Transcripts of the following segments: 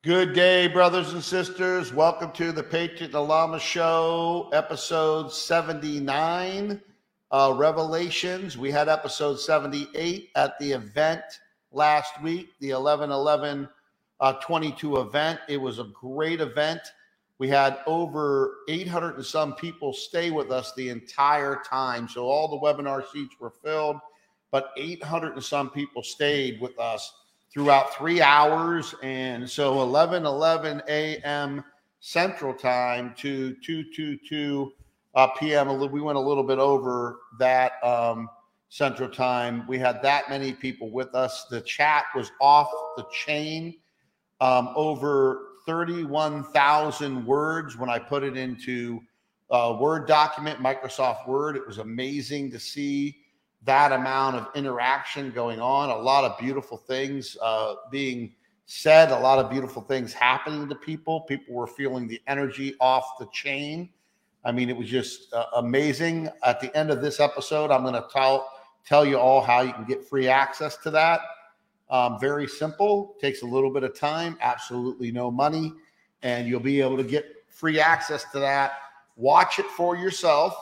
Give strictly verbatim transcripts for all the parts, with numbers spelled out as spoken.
Good day, brothers and sisters. Welcome to the Patriot and the Lama Show, episode seventy-nine, uh, Revelations. We had episode seventy-eight at the event last week, the eleven eleven twenty-two event. It was a great event. We had over eight hundred and some people stay with us the entire time. So all the webinar seats were filled, but eight hundred and some people stayed with us throughout three hours. And so eleven eleven a.m. Central Time to two twenty-two uh, p m. We went a little bit over that um, Central Time. We had that many people with us. The chat was off the chain. Um, over thirty-one thousand words when I put it into a Word document, Microsoft Word. It was amazing to see that amount of interaction going on, a lot of beautiful things uh, being said, a lot of beautiful things happening to people. People were feeling the energy off the chain. I mean, it was just uh, amazing. At the end of this episode, I'm going to tell tell you all how you can get free access to that. Um, very simple, takes a little bit of time, absolutely no money, and you'll be able to get free access to that. Watch it for yourself.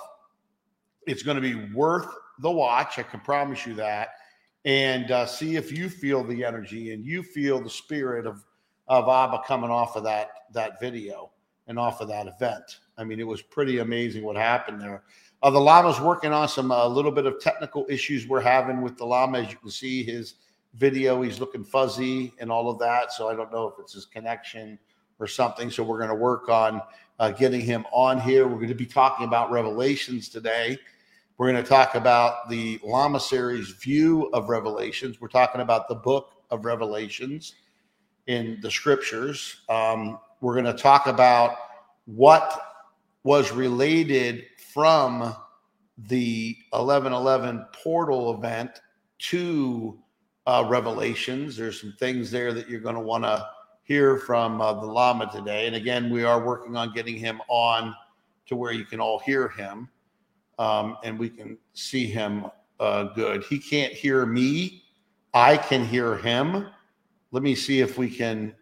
It's going to be worth the watch, I can promise you that, and uh, see if you feel the energy and you feel the spirit of of Abba coming off of that that video and off of that event. I mean, it was pretty amazing what happened there. Uh, the Lama's working on some a uh, little bit of technical issues we're having with the Lama. As you can see, his video, he's looking fuzzy and all of that, so I don't know if it's his connection or something. So we're going to work on uh, getting him on here. We're going to be talking about Revelations today. We're going to talk about the Lama series view of Revelations. We're talking about the book of Revelations in the scriptures. Um, we're going to talk about what was related from the eleven eleven portal event to uh, Revelations. There's some things there that you're going to want to hear from uh, the Lama today. And again, we are working on getting him on to where you can all hear him. Um, and we can see him uh, good. He can't hear me. I can hear him. Let me see if we can.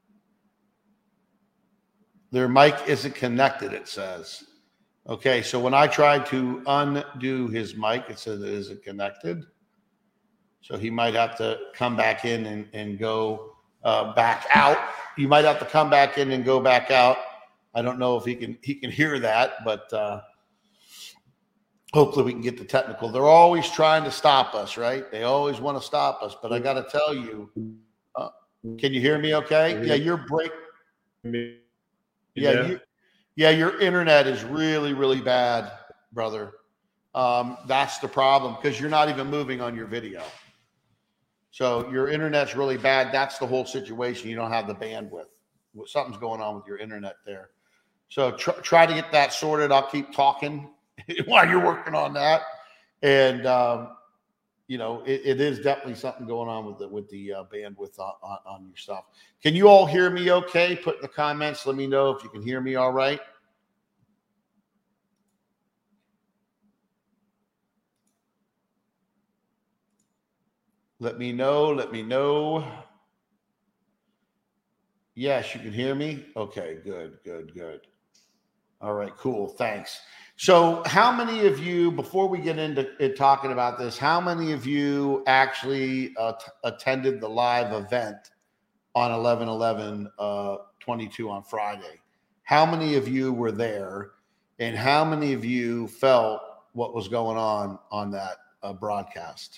Their mic isn't connected, it says. Okay, so when I tried to undo his mic, it says it isn't connected. So he might have to come back in and, and go uh, back out. He might have to come back in and go back out. I don't know if he can he can hear that, but uh, hopefully we can get the technical. They're always trying to stop us, right? They always want to stop us. But I got to tell you, uh, can you hear me okay? Yeah, you're break. Yeah, you, yeah, your internet is really, really bad, brother. Um, that's the problem because you're not even moving on your video. So your internet's really bad. That's the whole situation. You don't have the bandwidth. Something's going on with your internet there. So tr- try to get that sorted. I'll keep talking while you're working on that. And, um, you know, it, it is definitely something going on with the, with the uh, bandwidth on, on, on your stuff. Can you all hear me okay? Put in the comments. Let me know if you can hear me all right. Let me know. Let me know. Yes, you can hear me. Okay, good, good, good. All right, cool. Thanks. So how many of you, before we get into it, talking about this, how many of you actually uh, t- attended the live event on eleven eleven twenty-two on Friday? How many of you were there, and how many of you felt what was going on on that uh, broadcast?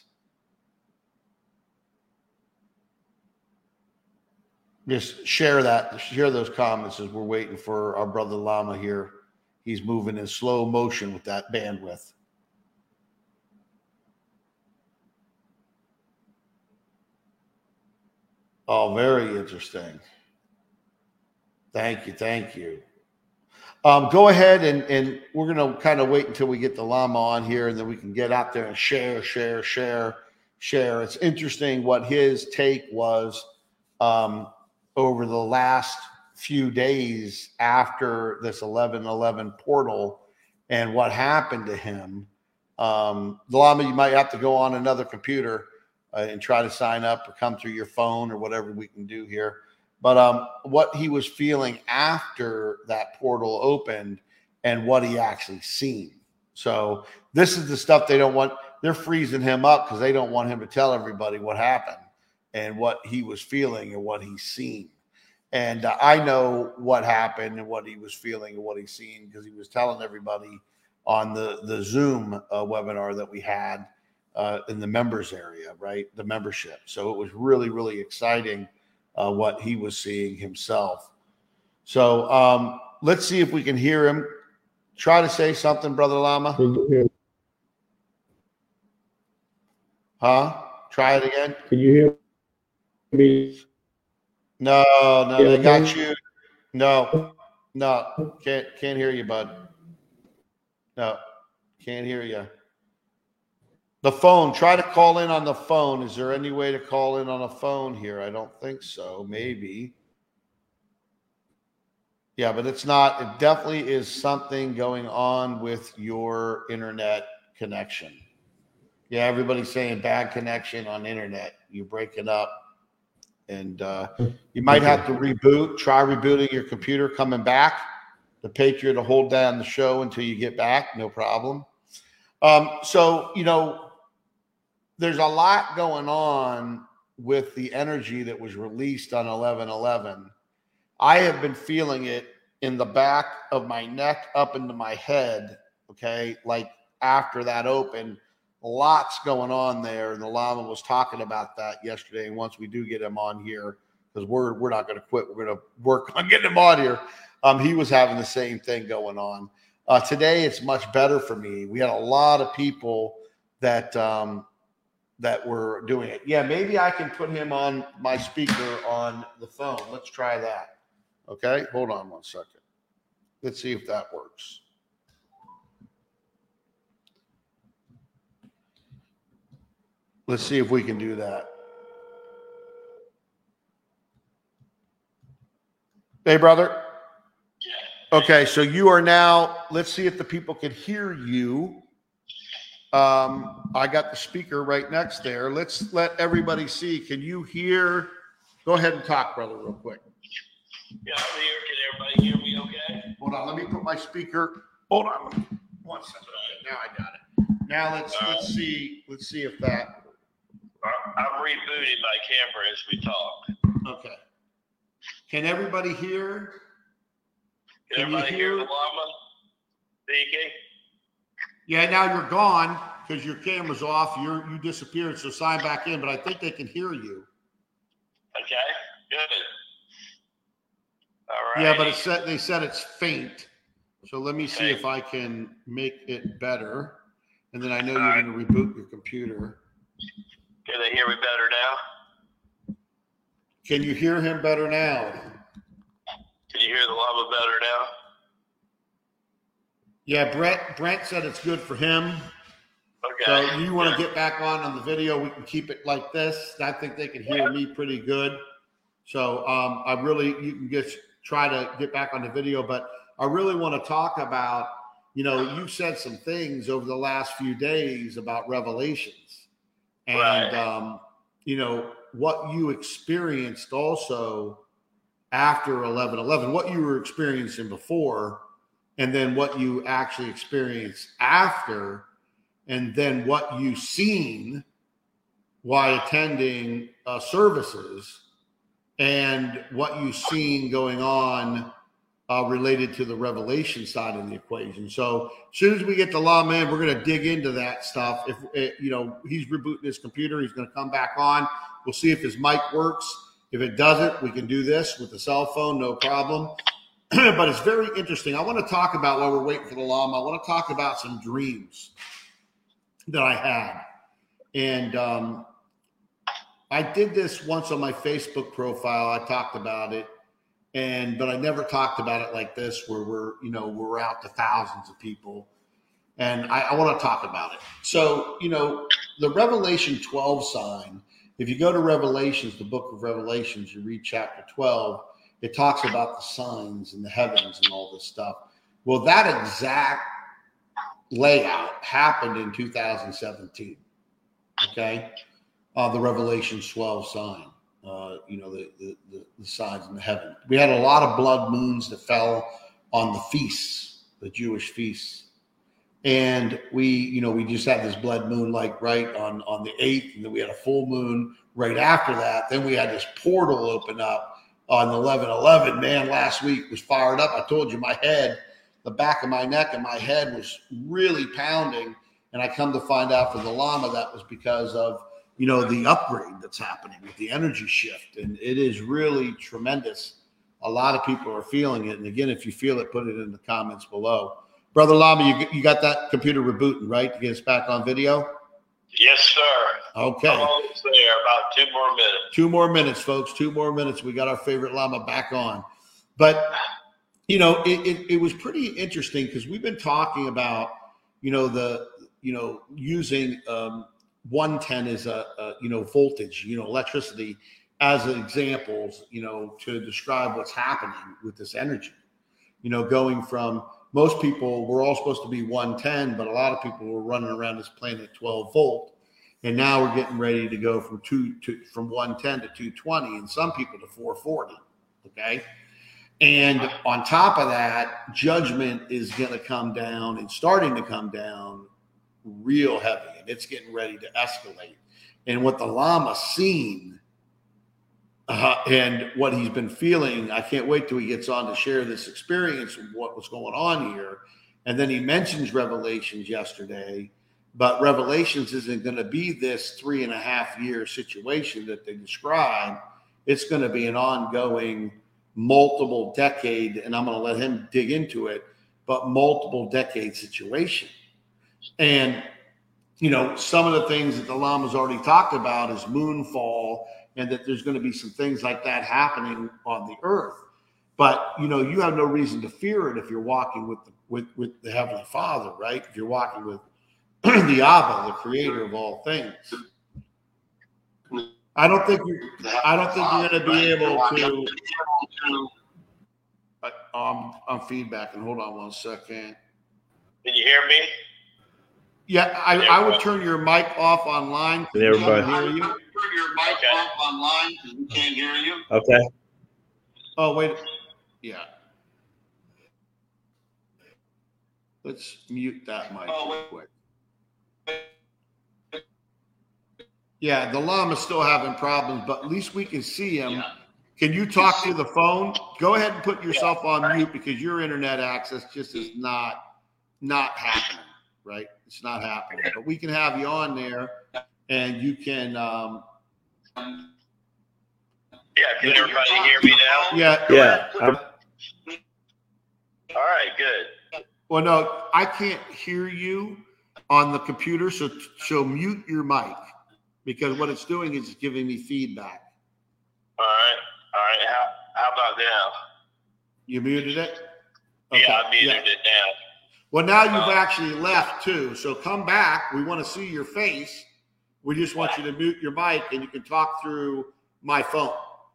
Just share that, share those comments as we're waiting for our brother Lama here. He's moving in slow motion with that bandwidth. Oh, very interesting. Thank you. Thank you. Um, go ahead and, and we're going to kind of wait until we get the Lama on here, and then we can get out there and share, share, share, share. It's interesting what his take was um, over the last few days after this eleven eleven portal and what happened to him. Um, the Lama, you might have to go on another computer uh, and try to sign up or come through your phone or whatever we can do here. but um, what he was feeling after that portal opened and what he actually seen. So this is the stuff they don't want. They're freezing him up because they don't want him to tell everybody what happened and what he was feeling and what he's seen. And uh, I know what happened and what he was feeling and what he's seen because he was telling everybody on the, the Zoom uh, webinar that we had uh, in the members area, right? The membership. So it was really, really exciting uh, what he was seeing himself. So um, let's see if we can hear him. Try to say something, Brother Lama. Huh? Try it again. Can you hear me? No, no, they got you. No, no, can't can't hear you, bud. No, can't hear you. The phone. Try to call in on the phone. Is there any way to call in on a phone here? I don't think so. Maybe. Yeah, but it's not. It definitely is something going on with your internet connection. Yeah, everybody's saying bad connection on internet. You break it up. And uh, you might have to reboot. Try rebooting your computer, coming back. The Patriot to hold down the show until you get back. No problem. Um, so, you know, there's a lot going on with the energy that was released on eleven eleven. I have been feeling it in the back of my neck up into my head, okay, like after that open. Lots going on there, and the Lama was talking about that yesterday. And once we do get him on here, because we're we're not going to quit, we're going to work on getting him on here. Um, he was having the same thing going on. Uh, today, it's much better for me. We had a lot of people that um, that were doing it. Yeah, maybe I can put him on my speaker on the phone. Let's try that. Okay, hold on one second. Let's see if that works. Let's see if we can do that. Hey, brother. Okay, so you are now, let's see if the people can hear you. Um, I got the speaker right next there. Let's let everybody see. Can you hear? Go ahead and talk, brother, real quick. Yeah, I'm here. Can everybody hear me okay? Hold on. Let me put my speaker. Hold on. One second. Okay, now I got it. Now let's All let's right. see. Let's see if that. I'm rebooting my camera as we talk. Okay. Can everybody hear? Can, Can you everybody hear hear? the llama speaking? Yeah, now you're gone because your camera's off. You're you disappeared, so sign back in. But I think they can hear you. Okay, good. All right. Yeah, but it said they said it's faint. So let me see Okay. if I can make it better. And then I know you're All right. going to reboot your computer. Can they hear me better now? Can you hear him better now? Can you hear the llama better now? Yeah, Brett. Brent said it's good for him. Okay. So you want to get back on on the video? We can keep it like this. I think they can hear me pretty good. So um, I really, you can just try to get back on the video, but I really want to talk about, you know, you said some things over the last few days about Revelations. And, Right. um, you know, what you experienced also after eleven eleven, what you were experiencing before, and then what you actually experienced after, and then what you seen while attending uh, services, and what you seen going on uh, related to the revelation side of the equation. So as soon as we get the Lama in, we're going to dig into that stuff. If it, you know, he's rebooting his computer, he's going to come back on. We'll see if his mic works. If it doesn't, we can do this with the cell phone, no problem. But it's very interesting. I want to talk about, while we're waiting for the Lama, I want to talk about some dreams that I had. And um, I did this once on my Facebook profile. I talked about it. And, but I never talked about it like this, where we're, you know, we're out to thousands of people. And I, I want to talk about it. So, you know, the Revelation twelve sign, if you go to Revelations, the book of Revelations, you read chapter twelve, it talks about the signs and the heavens and all this stuff. Well, that exact layout happened in two thousand seventeen. Okay. Uh, the Revelation twelve sign. uh, you know, the, the, the, the signs in the heaven. We had a lot of blood moons that fell on the feasts, the Jewish feasts. And we, you know, we just had this blood moon like right on, on the eighth, and then we had a full moon right after that. Then we had this portal open up on eleven eleven. Man, last week was fired up. I told you my head, the back of my neck and my head was really pounding. And I come to find out for the Lama that was because of, you know, the upgrade that's happening with the energy shift. And it is really tremendous. A lot of people are feeling it. And again, if you feel it, put it in the comments below. Brother Lama, you, you got that computer rebooting, right, to get us back on video? Yes, sir. Okay. I'm almost there. About two more minutes. Two more minutes, folks. Two more minutes. We got our favorite Lama back on. But, you know, it, it, it was pretty interesting because we've been talking about, you know, the, you know, using um, one ten as a, a, you know, voltage, you know, electricity as examples, you know, to describe what's happening with this energy. You know, going from most people, we're all supposed to be one ten, but a lot of people were running around this planet at twelve volt. And now we're getting ready to go from two to from one ten to two twenty, and some people to four forty. Okay. And on top of that, judgment is going to come down and starting to come down real heavy, and it's getting ready to escalate. And what the Lama's seen uh, and what he's been feeling, I can't wait till he gets on to share this experience of what was going on here. And then he mentions Revelations yesterday, but Revelations isn't going to be this three and a half year situation that they describe. It's going to be an ongoing multiple decade, and I'm going to let him dig into it, but multiple decade situation. And, you know, some of the things that the Lama's already talked about is moonfall, and that there's going to be some things like that happening on the earth. But, you know, you have no reason to fear it if you're walking with the, with, with the Heavenly Father, right? If you're walking with the Abba, the creator of all things. I don't think you I don't think you're going to be able to um, I'm feedbacking. Hold on one second. Can you hear me? Yeah, I, I would turn your mic off online. Can everybody hear you? Turn your mic okay. off online because we can't hear you. Okay. Oh, wait. Yeah. Let's mute that mic oh, real quick. Yeah, the Lama's still having problems, but at least we can see him. Yeah. Can you talk through the phone? Go ahead and put yourself yeah. on mute because your internet access just is not not happening, right? It's not happening. But we can have you on there, and you can. Um, yeah, can everybody hear me now? Yeah. Yeah. I'm- All right, good. Well, no, I can't hear you on the computer, so so mute your mic because what it's doing is it's giving me feedback. All right. All right. How how about now? You muted it? Okay. Yeah, I muted yeah. it now. Well, now you've actually left too. So come back. We want to see your face. We just want you to mute your mic and you can talk through my phone.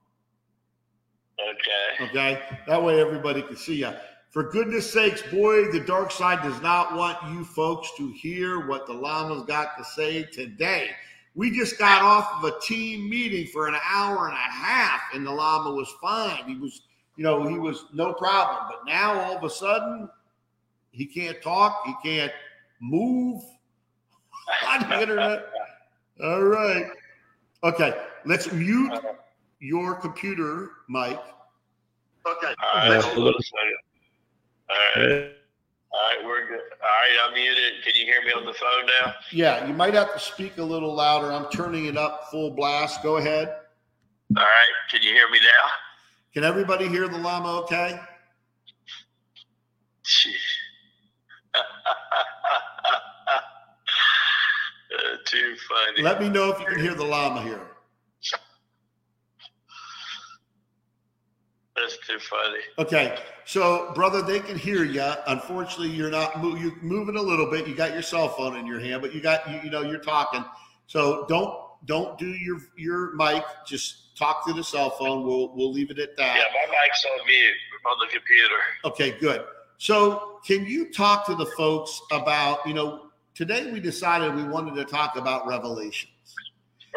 Okay. Okay. That way everybody can see you. For goodness sakes, boy, the dark side does not want you folks to hear what the Lama's got to say today. We just got off of a team meeting for an hour and a half, and the Lama was fine. He was, you know, he was no problem. But now all of a sudden, he can't talk. He can't move on the internet. All right. Okay. Let's mute your computer, Mike. Okay. All right. Hold on a second. All right. All right. We're good. All right. I'm muted. Can you hear me on the phone now? Yeah. You might have to speak a little louder. I'm turning it up full blast. Go ahead. All right. Can you hear me now? Can everybody hear the Lama okay? uh, too funny. Let me know if you can hear the Lama here. That's too funny. Okay, so brother, they can hear you. Unfortunately, you're not mo- you're moving a little bit. You got your cell phone in your hand, but you got you, you know you're talking. So don't don't do your your mic. Just talk through the cell phone. We'll we'll leave it at that. Yeah, my mic's on mute on the computer. Okay, good. So can you talk to the folks about, you know, today we decided we wanted to talk about Revelations. Right.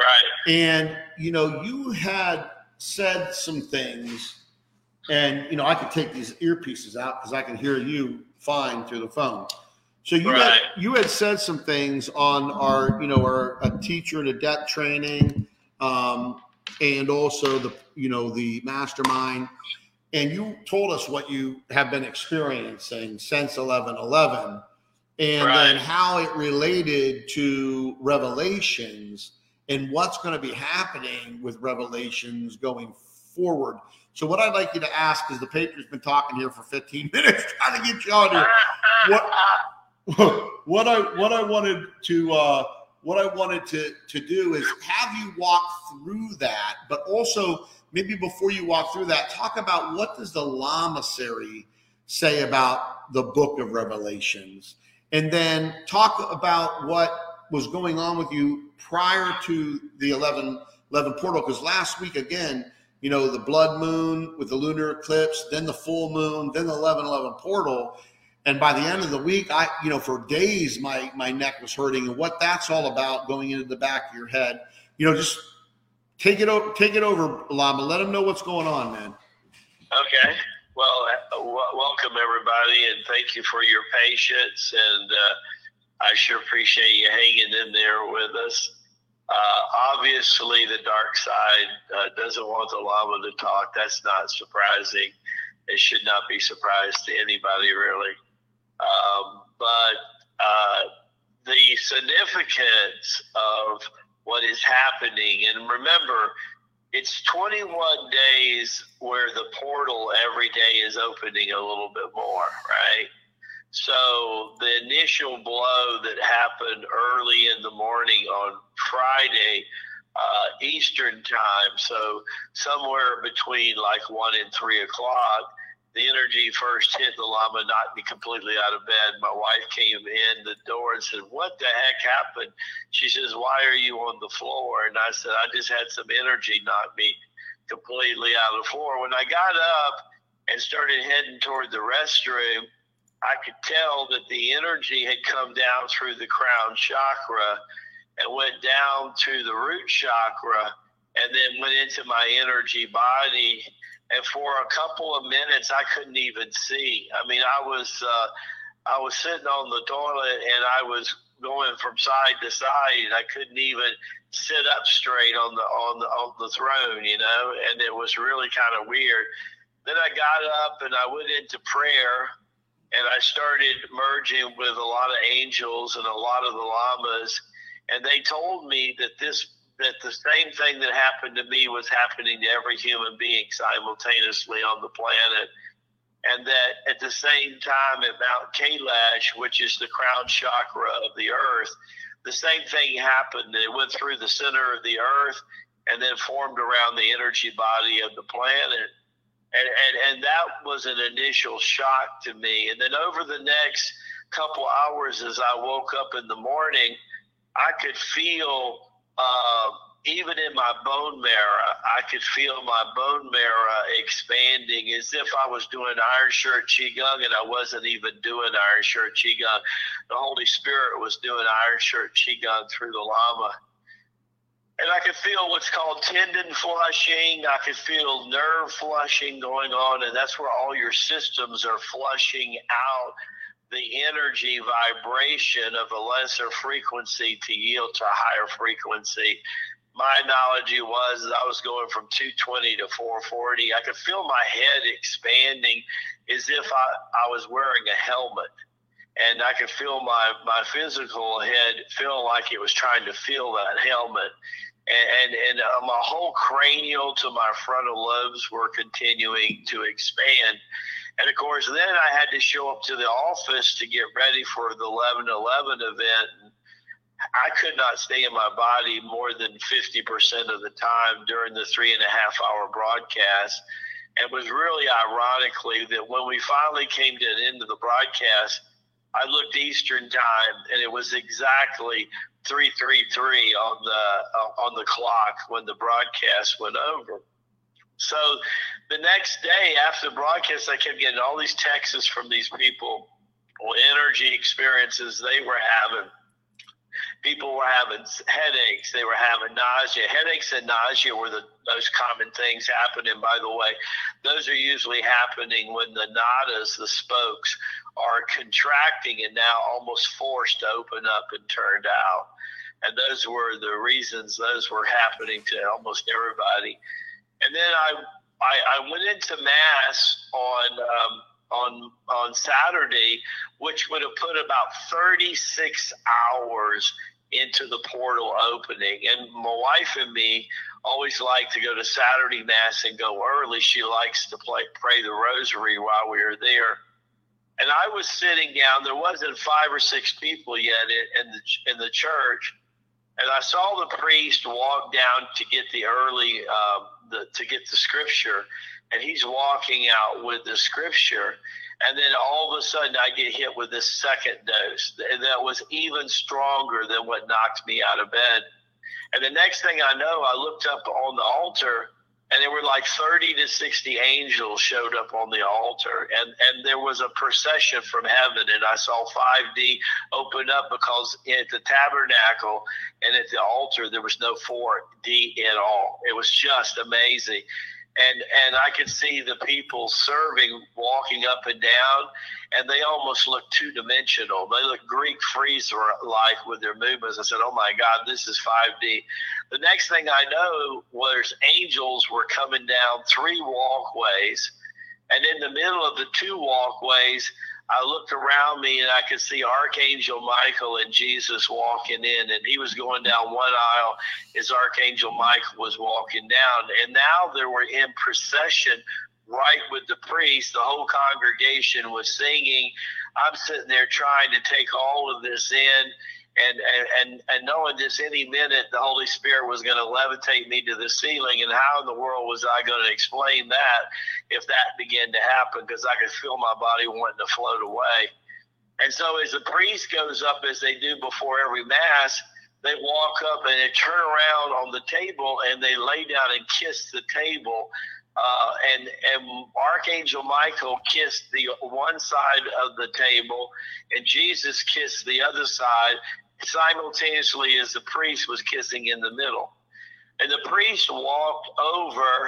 And, you know, you had said some things, and, you know, I could take these earpieces out because I can hear you fine through the phone. So you Right. had, you had said some things on our, you know, our a teacher and adept training, um, and also the, you know, the mastermind. And you told us what you have been experiencing since eleven eleven, and Right. then how it related to Revelations and what's going to be happening with Revelations going forward. So what I'd like you to ask is, the Patriot's been talking here for fifteen minutes trying to get you on here. What what I what I wanted to uh, what I wanted to to do is have you walk through that, but also maybe before you walk through that, talk about what does the Lamasery say about the book of Revelations, and then talk about what was going on with you prior to the eleven eleven portal. Because last week, again, you know, the blood moon with the lunar eclipse, then the full moon, then the eleven eleven portal. And by the end of the week, I, you know, for days, my my neck was hurting, and what that's all about going into the back of your head. You know, just take it over, take it over, Lama. Let them know what's going on, man. Okay. Well, uh, w- welcome everybody, and thank you for your patience. And uh, I sure appreciate you hanging in there with us. Uh, obviously, the dark side uh, doesn't want the Lama to talk. That's not surprising. It should not be surprised to anybody, really. Um, but uh, the significance of what is happening, and remember, it's twenty-one days where the portal every day is opening a little bit more, right? So the initial blow that happened early in the morning on Friday, uh, Eastern time, so somewhere between like one and three o'clock, the energy first hit the Lama, knocked me completely out of bed. My wife came in the door and said, "What the heck happened?" She says, "Why are you on the floor?" And I said, "I just had some energy knock me completely out of the floor." When I got up and started heading toward the restroom, I could tell that the energy had come down through the crown chakra and went down to the root chakra and then went into my energy body. And for a couple of minutes, I couldn't even see. I mean, I was uh, I was sitting on the toilet and I was going from side to side, and I couldn't even sit up straight on the on the on the throne, you know. And it was really kind of weird. Then I got up and I went into prayer, and I started merging with a lot of angels and a lot of the lamas, and they told me that this. that the same thing that happened to me was happening to every human being simultaneously on the planet. And that at the same time at Mount Kailash, which is the crown chakra of the earth, the same thing happened. It went through the center of the earth and then formed around the energy body of the planet. And, and, and that was an initial shock to me. And then over the next couple hours, as I woke up in the morning, I could feel Uh, even in my bone marrow, I could feel my bone marrow expanding as if I was doing Iron Shirt Qigong, and I wasn't even doing Iron Shirt Qigong. The Holy Spirit was doing Iron Shirt Qigong through the Lama. And I could feel what's called tendon flushing. I could feel nerve flushing going on, and that's where all your systems are flushing out the energy vibration of a lesser frequency to yield to a higher frequency. My analogy was I was going from two twenty to four forty. I could feel my head expanding as if I, I was wearing a helmet. And I could feel my, my physical head feeling like it was trying to feel that helmet. And, and, and uh, my whole cranial to my frontal lobes were continuing to expand. And, of course, then I had to show up to the office to get ready for the eleven eleven event. I could not stay in my body more than fifty percent of the time during the three and a half hour broadcast. And it was really ironically that when we finally came to the end of the broadcast, I looked Eastern time, and it was exactly three thirty-three on the, uh, on the clock when the broadcast went over. So the next day after the broadcast, I kept getting all these texts from these people, well, energy experiences they were having. People were having headaches. They were having nausea. Headaches and nausea were the most common things happening, by the way. Those are usually happening when the nadas, the spokes, are contracting and now almost forced to open up and turned out. And those were the reasons those were happening to almost everybody. And then I I, I went into Mass on um, on on Saturday, which would have put about thirty-six hours into the portal opening. And my wife and me always like to go to Saturday Mass and go early. She likes to play, pray the rosary while we were there. And I was sitting down. There wasn't five or six people yet in, in the in the church, and I saw the priest walk down to get the early um, the to get the scripture, and he's walking out with the scripture. And then all of a sudden I get hit with this second dose that was even stronger than what knocked me out of bed. And the next thing I know, I looked up on the altar, and there were like thirty to sixty angels showed up on the altar. And, and there was a procession from heaven, and I saw five D open up, because at the tabernacle and at the altar, there was no four D at all. It was just amazing. And and I could see the people serving walking up and down, and they almost looked two-dimensional. They looked Greek frieze-like with their movements. I said, oh, my God, this is five D. The next thing I know was angels were coming down three walkways, and in the middle of the two walkways, I looked around me, and I could see Archangel Michael and Jesus walking in, and he was going down one aisle as Archangel Michael was walking down. And now they were in procession right with the priest. The whole congregation was singing. I'm sitting there trying to take all of this in, and and and, and knowing this any minute the Holy Spirit was going to levitate me to the ceiling. And how in the world was I going to explain that if that began to happen? Because I could feel my body wanting to float away. And so as the priest goes up, as they do before every Mass, they walk up and they turn around on the table and they lay down and kiss the table. Uh, and, and Archangel Michael kissed the one side of the table, and Jesus kissed the other side, simultaneously as the priest was kissing in the middle. And the priest walked over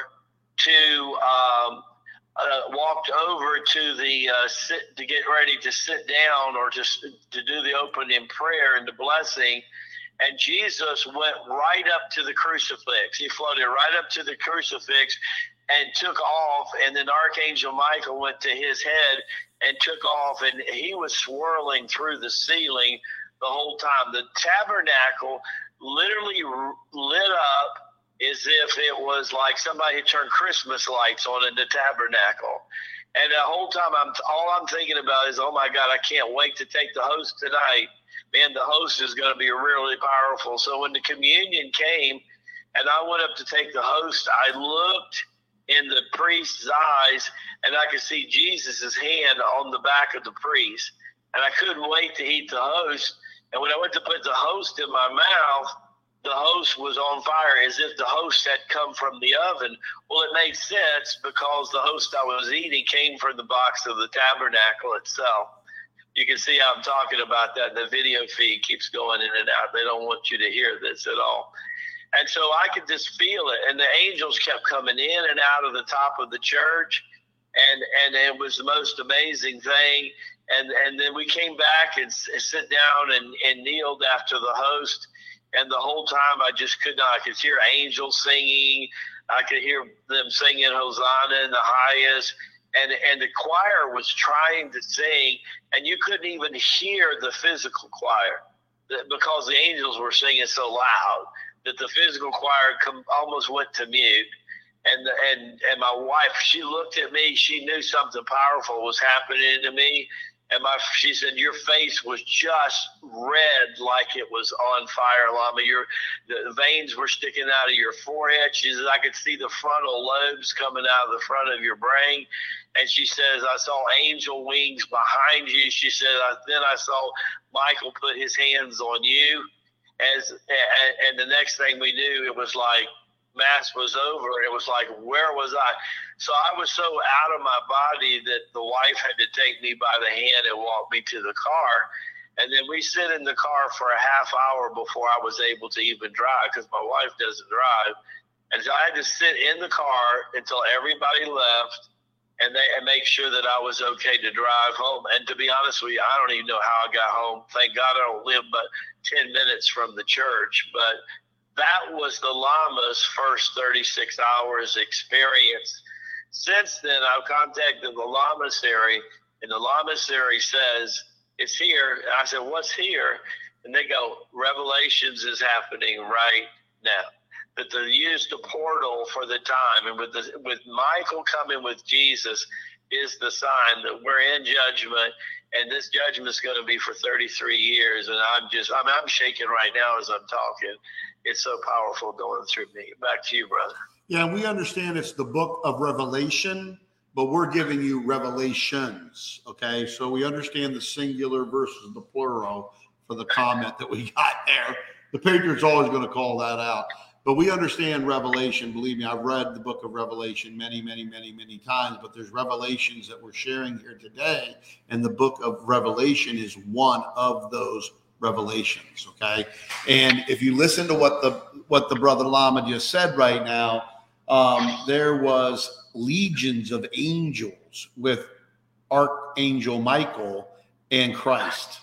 to um, uh, walked over to the uh, sit to get ready to sit down, or to to do the opening prayer and the blessing. And Jesus went right up to the crucifix. He floated right up to the crucifix and took off. And then Archangel Michael went to his head and took off, and he was swirling through the ceiling the whole time. The tabernacle literally lit up as if it was like somebody had turned Christmas lights on in the tabernacle. And the whole time, I'm all I'm thinking about is, oh my God, I can't wait to take the host tonight. Man, the host is going to be really powerful. So when the communion came and I went up to take the host, I looked in the priest's eyes, and I could see Jesus's hand on the back of the priest. And I couldn't wait to eat the host. And when I went to put the host in my mouth, the host was on fire, as if the host had come from the oven. Well, it made sense, because the host I was eating came from the box of the tabernacle itself. You can see how I'm talking about that. The video feed keeps going in and out. They don't want you to hear this at all. And so I could just feel it. And the angels kept coming in and out of the top of the church. And and it was the most amazing thing. And and then we came back and, and sit down and, and kneeled after the host. And the whole time I just could not. I could hear angels singing. I could hear them singing Hosanna in the highest. And, and the choir was trying to sing, and you couldn't even hear the physical choir, because the angels were singing so loud that the physical choir com- almost went to mute. And, and, and my wife, she looked at me. She knew something powerful was happening to me. And my, she said, your face was just red like it was on fire, Lama. Your the veins were sticking out of your forehead. She said, I could see the frontal lobes coming out of the front of your brain. And she says, I saw angel wings behind you. She said, I, then I saw Michael put his hands on you. As and, and the next thing we knew, it was like Mass was over. It was like, where was I? So I was so out of my body that the wife had to take me by the hand and walk me to the car. And then we sit in the car for a half hour before I was able to even drive because my wife doesn't drive. And so I had to sit in the car until everybody left and they and make sure that I was okay to drive home. And to be honest with you, I don't even know how I got home. Thank God I don't live but ten minutes from the church. But that was the Lama's first thirty-six hours experience. Since then, I've contacted the Lamasery, and the Lamasery says, it's here. And I said, what's here? And they go, Revelations is happening right now. That they used the portal for the time. And with the, with Michael coming with Jesus is the sign that we're in judgment, and this judgment is going to be for thirty-three years. And I'm just, I'm, I'm shaking right now as I'm talking. It's so powerful going through me. Back to you, brother. Yeah, we understand it's the book of Revelation, but we're giving you revelations, okay? So we understand the singular versus the plural for the comment that we got there. The Patriots always going to call that out. But we understand Revelation. Believe me, I've read the book of Revelation many, many, many, many times, but there's revelations that we're sharing here today, and the book of Revelation is one of those revelations, okay? And if you listen to what the what the brother Lama just said right now, um, there was legions of angels with Archangel Michael and Christ.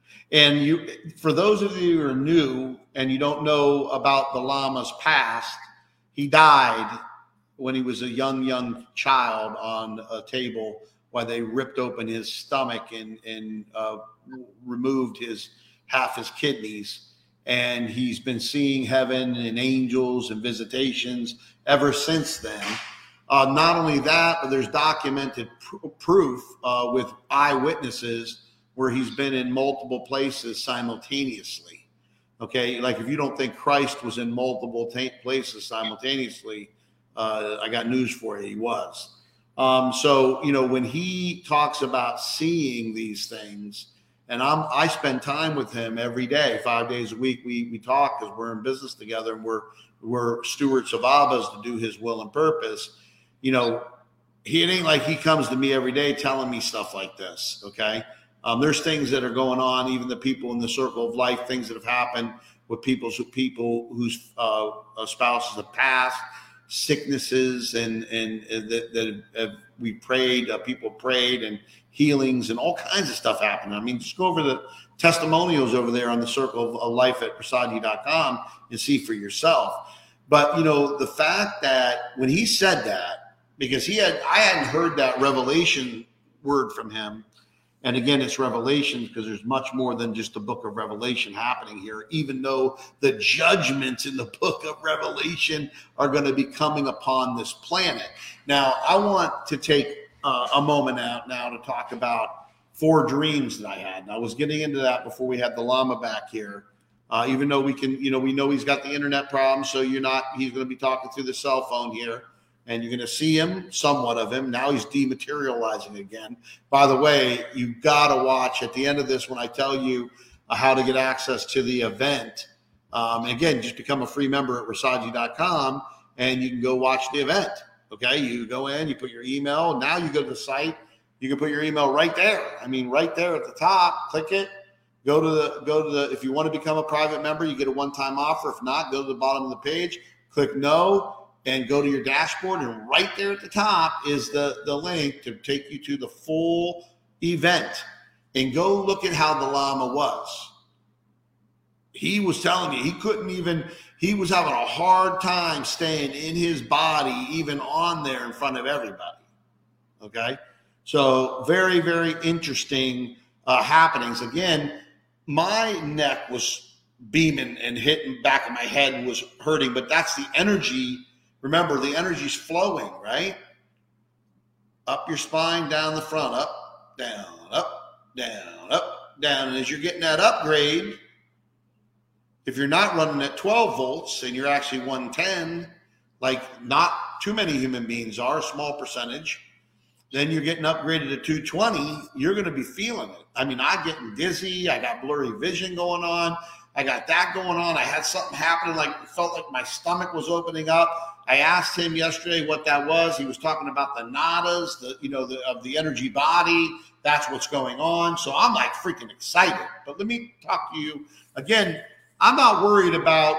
And you, for those of you who are new and you don't know about the Lama's past, he died when he was a young, young child on a table while they ripped open his stomach and, and uh, removed his half his kidneys. And he's been seeing heaven and angels and visitations ever since then. Uh, not only that, but there's documented pr- proof uh, with eyewitnesses where he's been in multiple places simultaneously. Okay, like if you don't think Christ was in multiple ta- places simultaneously, uh, I got news for you, he was. Um, so, you know, when he talks about seeing these things, and I'm, I spend time with him every day, five days a week. We we talk because we're in business together and we're we're stewards of Abba's to do his will and purpose. You know, he, it ain't like he comes to me every day telling me stuff like this, okay? Um, there's things that are going on, even the people in the circle of life, things that have happened with people's people whose uh, spouses have passed, sicknesses, and and, and that, that have, we prayed, uh, people prayed, and healings, and all kinds of stuff happened. I mean, just go over the testimonials over there on the Circle of Life at Prasadi dot com and see for yourself. But, you know, the fact that when he said that, because he had, I hadn't heard that revelation word from him. And again, it's Revelation because there's much more than just the book of Revelation happening here, even though the judgments in the book of Revelation are going to be coming upon this planet. Now, I want to take uh, a moment out now to talk about four dreams that I had. And I was getting into that before we had the Lama back here. Uh, even though we can, you know, we know he's got the internet problem, so you're not, he's going to be talking through the cell phone here. And you're going to see him, somewhat of him. Now he's dematerializing again. By the way, you've got to watch at the end of this when I tell you uh, how to get access to the event. Um, again, just become a free member at Rasaji dot com and you can go watch the event. Okay, you go in, you put your email. Now you go to the site. You can put your email right there. I mean, right there at the top. Click it. Go to the go to the. If you want to become a private member, you get a one-time offer. If not, go to the bottom of the page. Click no. And go to your dashboard, and right there at the top is the, the link to take you to the full event. And go look at how the Lama was. He was telling me he couldn't even, he was having a hard time staying in his body, even on there in front of everybody. Okay? So very, very interesting uh, happenings. Again, my neck was beaming and hitting back of my head was hurting, but that's the energy. Remember, the energy's flowing, right? Up your spine, down the front, up, down, up, down, up, down. And as you're getting that upgrade, if you're not running at twelve volts and you're actually one ten, like not too many human beings are, a small percentage, then you're getting upgraded to two twenty, you're going to be feeling it. I mean, I'm getting dizzy. I got blurry vision going on. I got that going on. I had something happening, like it felt like my stomach was opening up. I asked him yesterday what that was. He was talking about the nadas, the you know, the, of the energy body. That's what's going on. So I'm like freaking excited. But let me talk to you again. I'm not worried about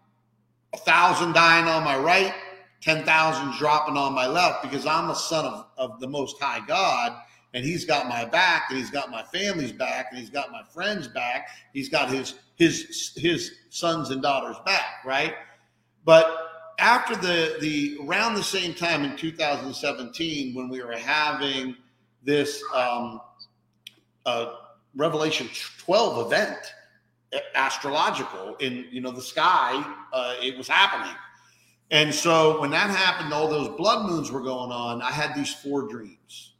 a thousand dying on my right, ten thousand dropping on my left, because I'm the son of, of the Most High God, and he's got my back, and he's got my family's back, and he's got my friends' back. He's got his his his sons and daughters back, right? But after the the around the same time in two thousand seventeen, when we were having this um, uh, Revelation twelve event, astrological in you know the sky, uh, it was happening. And so when that happened, all those blood moons were going on. I had these four dreams.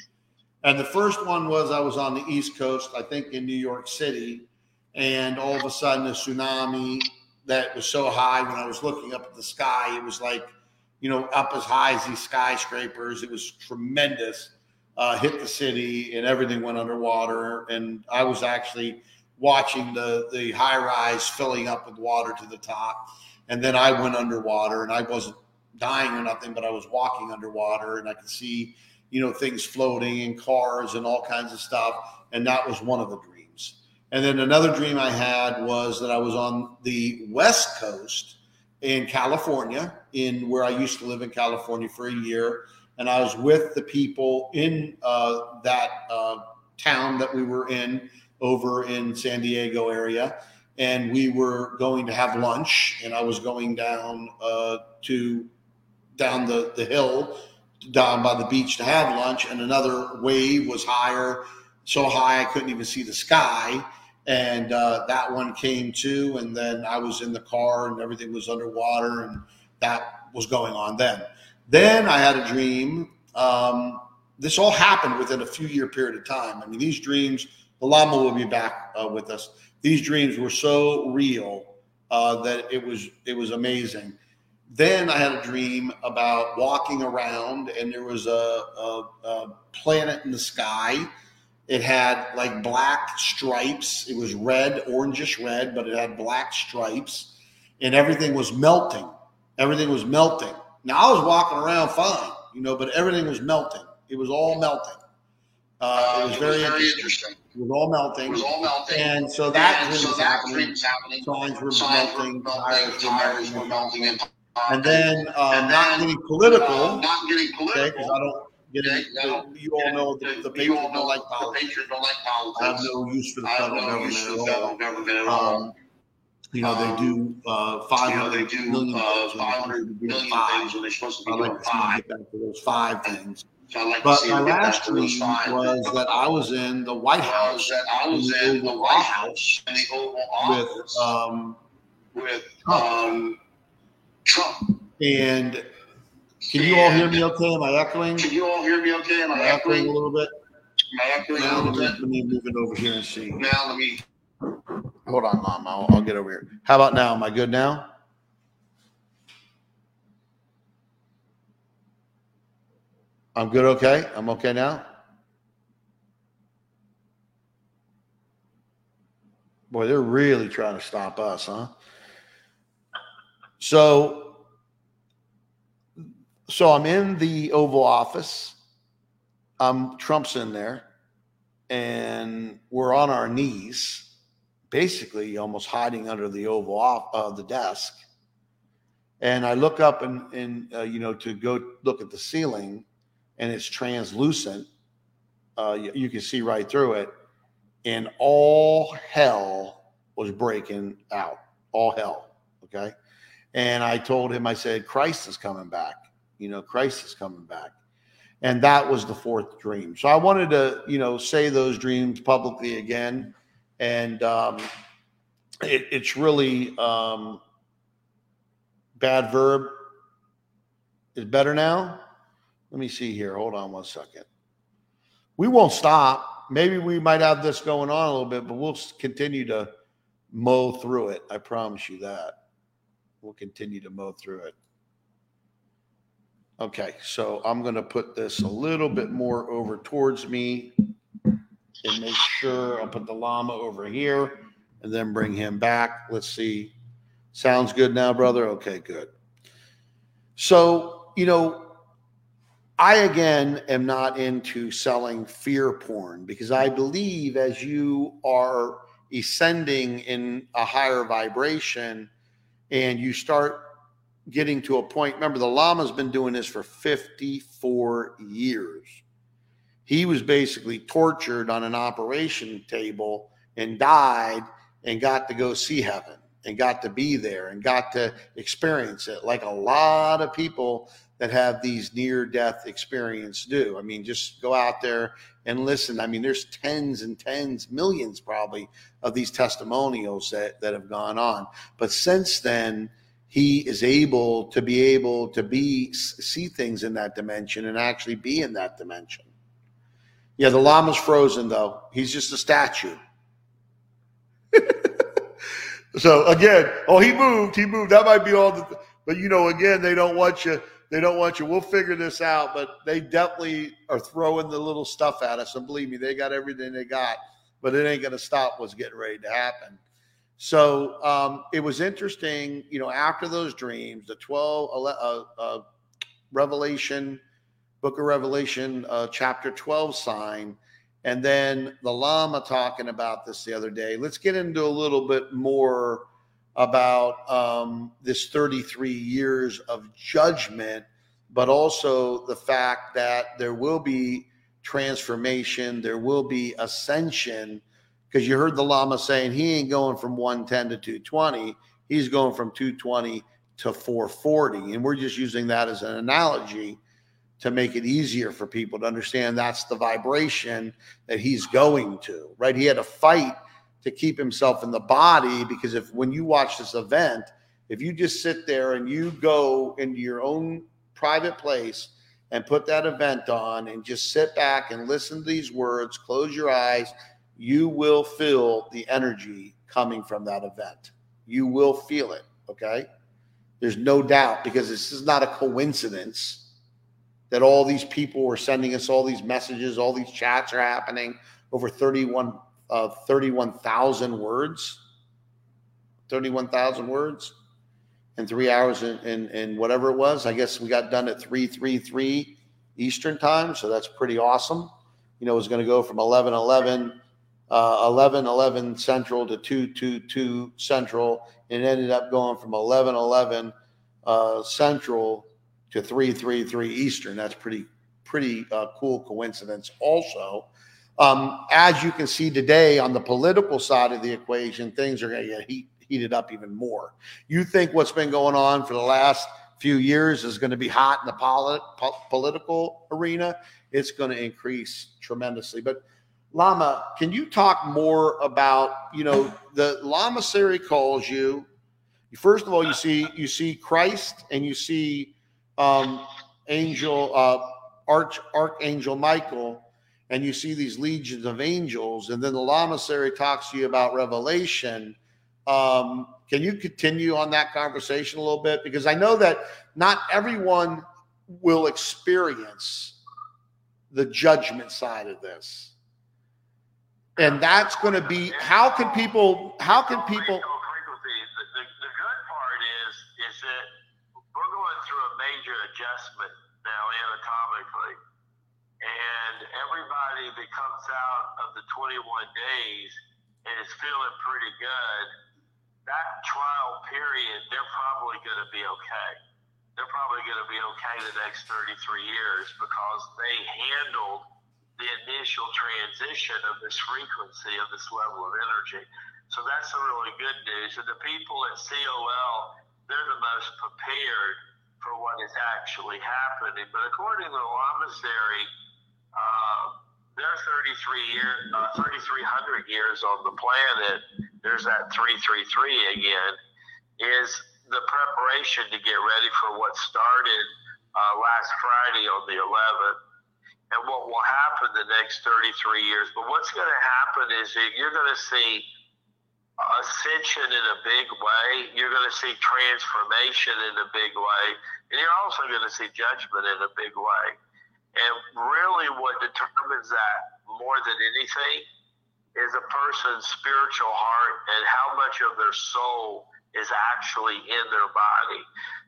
And the first one was I was on the East Coast, I think in New York City, and all of a sudden a tsunami that was so high, when I was looking up at the sky, it was like, you know, up as high as these skyscrapers. It was tremendous, uh, hit the city, and everything went underwater. And I was actually watching the, the high rise filling up with water to the top. And then I went underwater, and I wasn't dying or nothing, but I was walking underwater, and I could see, you know, things floating and cars and all kinds of stuff. And that was one of the dreams. And then another dream I had was that I was on the West Coast in California, in where I used to live in California for a year. And I was with the people in uh, that uh, town that we were in over in San Diego area. And we were going to have lunch, and I was going down uh, to down the, the hill, down by the beach to have lunch. And another wave was higher, so high I couldn't even see the sky. And uh, that one came too. And then I was in the car, and everything was underwater, and that was going on then. Then I had a dream. Um, this all happened within a few year period of time. I mean, these dreams, the Lama will be back uh, with us. These dreams were so real uh, that it was it was amazing. Then I had a dream about walking around, and there was a, a, a planet in the sky. It had like black stripes. It was red, orangish red, but it had black stripes, and everything was melting. Everything was melting. Now, I was walking around fine, you know, but everything was melting. It was all melting. Uh, it was very, very interesting. interesting. It was all melting. It was all melting. And so that and dream so was that happening. Was happening. Signs were Signs melting. Tires were melting. Were melting and, and then, um, and then not getting political. Uh, not getting political. Because okay, I don't get okay, it. You all know the, the patrons don't like politics. Don't like politics. I have no use for the federal no government at all. Um, you know, they do uh, five hundred you know, million uh, five hundred million things when they're supposed to be doing five. I like to get back to those five things. So I'd like but to see my last dream was that I was in the White House. That I was in, in the White House in the Oval Office with um, with um, Trump. And can and you all hear me okay? Am I echoing? Can you all hear me okay? Am I, Am I echoing? echoing a little bit? Am I echoing now, a little bit? Let me move it over here and see. Now let me. Hold on, Mom. I'll, I'll get over here. How about now? Am I good now? I'm good, okay? I'm okay now? Boy, they're really trying to stop us, huh? So, so I'm in the Oval Office. Um, Trump's in there, and we're on our knees, basically almost hiding under the Oval off, uh, the desk. And I look up and, and uh, you know, to go look at the ceiling, and it's translucent. Uh, you, you can see right through it. And all hell was breaking out. All hell, okay? And I told him, I said, Christ is coming back. You know, Christ is coming back. And that was the fourth dream. So I wanted to, you know, say those dreams publicly again. And um, it, it's really um, bad verb is better now. Let me see here. Hold on one second. We won't stop. Maybe we might have this going on a little bit, but we'll continue to mow through it. I promise you that. We'll continue to mow through it. Okay, so I'm going to put this a little bit more over towards me and make sure I'll put the llama over here and then bring him back. Let's see. Sounds good now, brother? Okay, good. So, you know, I, again, am not into selling fear porn because I believe as you are ascending in a higher vibration and you start getting to a point, remember, the Lama's been doing this for fifty-four years. He was basically tortured on an operation table and died and got to go see heaven and got to be there and got to experience it like a lot of people that have these near-death experiences do. I mean, just go out there and listen. I mean, there's tens and tens, millions probably of these testimonials that, that have gone on. But since then, he is able to be able to be see things in that dimension and actually be in that dimension. Yeah, the Lama's frozen, though. He's just a statue. So, again, oh, he moved. He moved. That might be all. The, but, you know, again, they don't want you. They don't want you. We'll figure this out. But they definitely are throwing the little stuff at us. And believe me, they got everything they got. But it ain't going to stop what's getting ready to happen. So um, it was interesting, you know, after those dreams, the twelve, uh, uh, Revelation, Book of Revelation, uh, chapter twelve sign, and then the Lama talking about this the other day. Let's get into a little bit more about um, this thirty-three years of judgment, but also the fact that there will be transformation, there will be ascension, because you heard the Lama saying he ain't going from one ten to two twenty, he's going from two twenty to four forty, and we're just using that as an analogy to make it easier for people to understand that's the vibration that he's going to, right? He had to fight to keep himself in the body, because if when you watch this event, if you just sit there and you go into your own private place and put that event on and just sit back and listen to these words, close your eyes, you will feel the energy coming from that event. You will feel it, okay? There's no doubt, because this is not a coincidence that all these people were sending us all these messages, all these chats are happening, over thirty-one, uh, thirty-one thousand words, thirty-one thousand words in three hours and in, in, in whatever it was. I guess we got done at three thirty-three Eastern time, so that's pretty awesome. You know, it was going to go from eleven eleven, uh, eleven eleven Central to two twenty-two Central, and it ended up going from eleven eleven uh, Central to three thirty-three Eastern. That's pretty, pretty uh, cool coincidence also. Um, as you can see today on the political side of the equation, things are going to get heat, heated up even more. You think what's been going on for the last few years is going to be hot in the polit- po- political arena? It's going to increase tremendously. But Lama, can you talk more about, you know, the Lamasery calls you, first of all, you see, you see Christ and you see Um, angel, uh, arch, archangel Michael, and you see these legions of angels, and then the Lamasery talks to you about Revelation. Um, can you continue on that conversation a little bit? Because I know that not everyone will experience the judgment side of this, and that's going to be, how can people, how can people, major adjustment now anatomically, and everybody that comes out of the twenty-one days and is feeling pretty good, that trial period, they're probably going to be okay. They're probably going to be okay the next thirty-three years because they handled the initial transition of this frequency, of this level of energy. So that's the really good news. And the people at C O L, they're the most prepared for what is actually happening. But according to the Lamasery, uh, they're thirty-three years, uh, thirty-three hundred years on the planet. There's that three thirty-three again, is the preparation to get ready for what started uh, last Friday on the eleventh, and what will happen the next thirty-three years. But what's going to happen is that you're going to see ascension in a big way. You're going to see transformation in a big way. And you're also going to see judgment in a big way. And really what determines that more than anything is a person's spiritual heart and how much of their soul is actually in their body.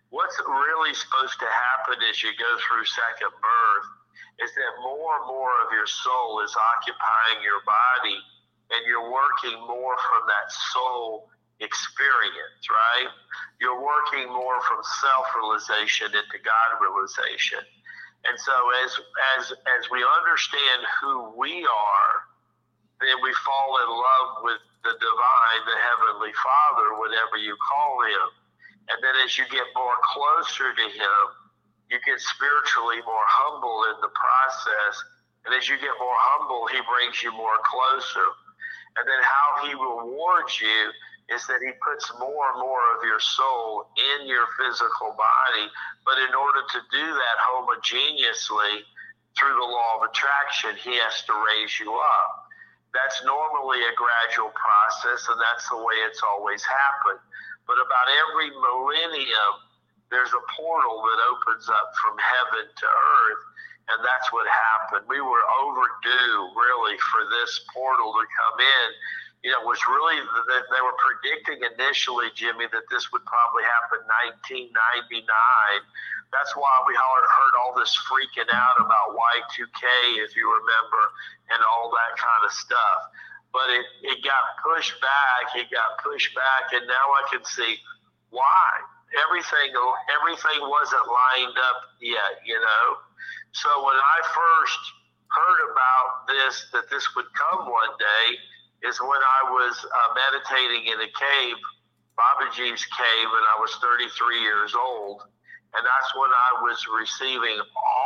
what's really supposed to happen as you go through second birth is that more and more of your soul is occupying your body, and you're working more from that soul experience, right? You're working more from self-realization into God realization. And so as as as we understand who we are, then we fall in love with the divine, the Heavenly Father, whatever you call him. And then as you get more closer to him, you get spiritually more humble in the process. And as you get more humble, he brings you more closer. And then how he rewards you is that he puts more and more of your soul in your physical body. But in order to do that homogeneously through the law of attraction, he has to raise you up. That's normally a gradual process, and that's the way it's always happened. But about every millennium, there's a portal that opens up from heaven to earth, and that's what happened. We were overdue, really, for this portal to come in. You know, it was really, they were predicting initially, Jimmy, that this would probably happen nineteen ninety-nine. That's why we heard all this freaking out about Y two K, if you remember, and all that kind of stuff. But it, it got pushed back, it got pushed back, and now I can see why. Everything, everything wasn't lined up yet, you know. So when I first heard about this, that this would come one day, is when I was uh, meditating in a cave, Babaji's cave, and I was thirty-three years old. And that's when I was receiving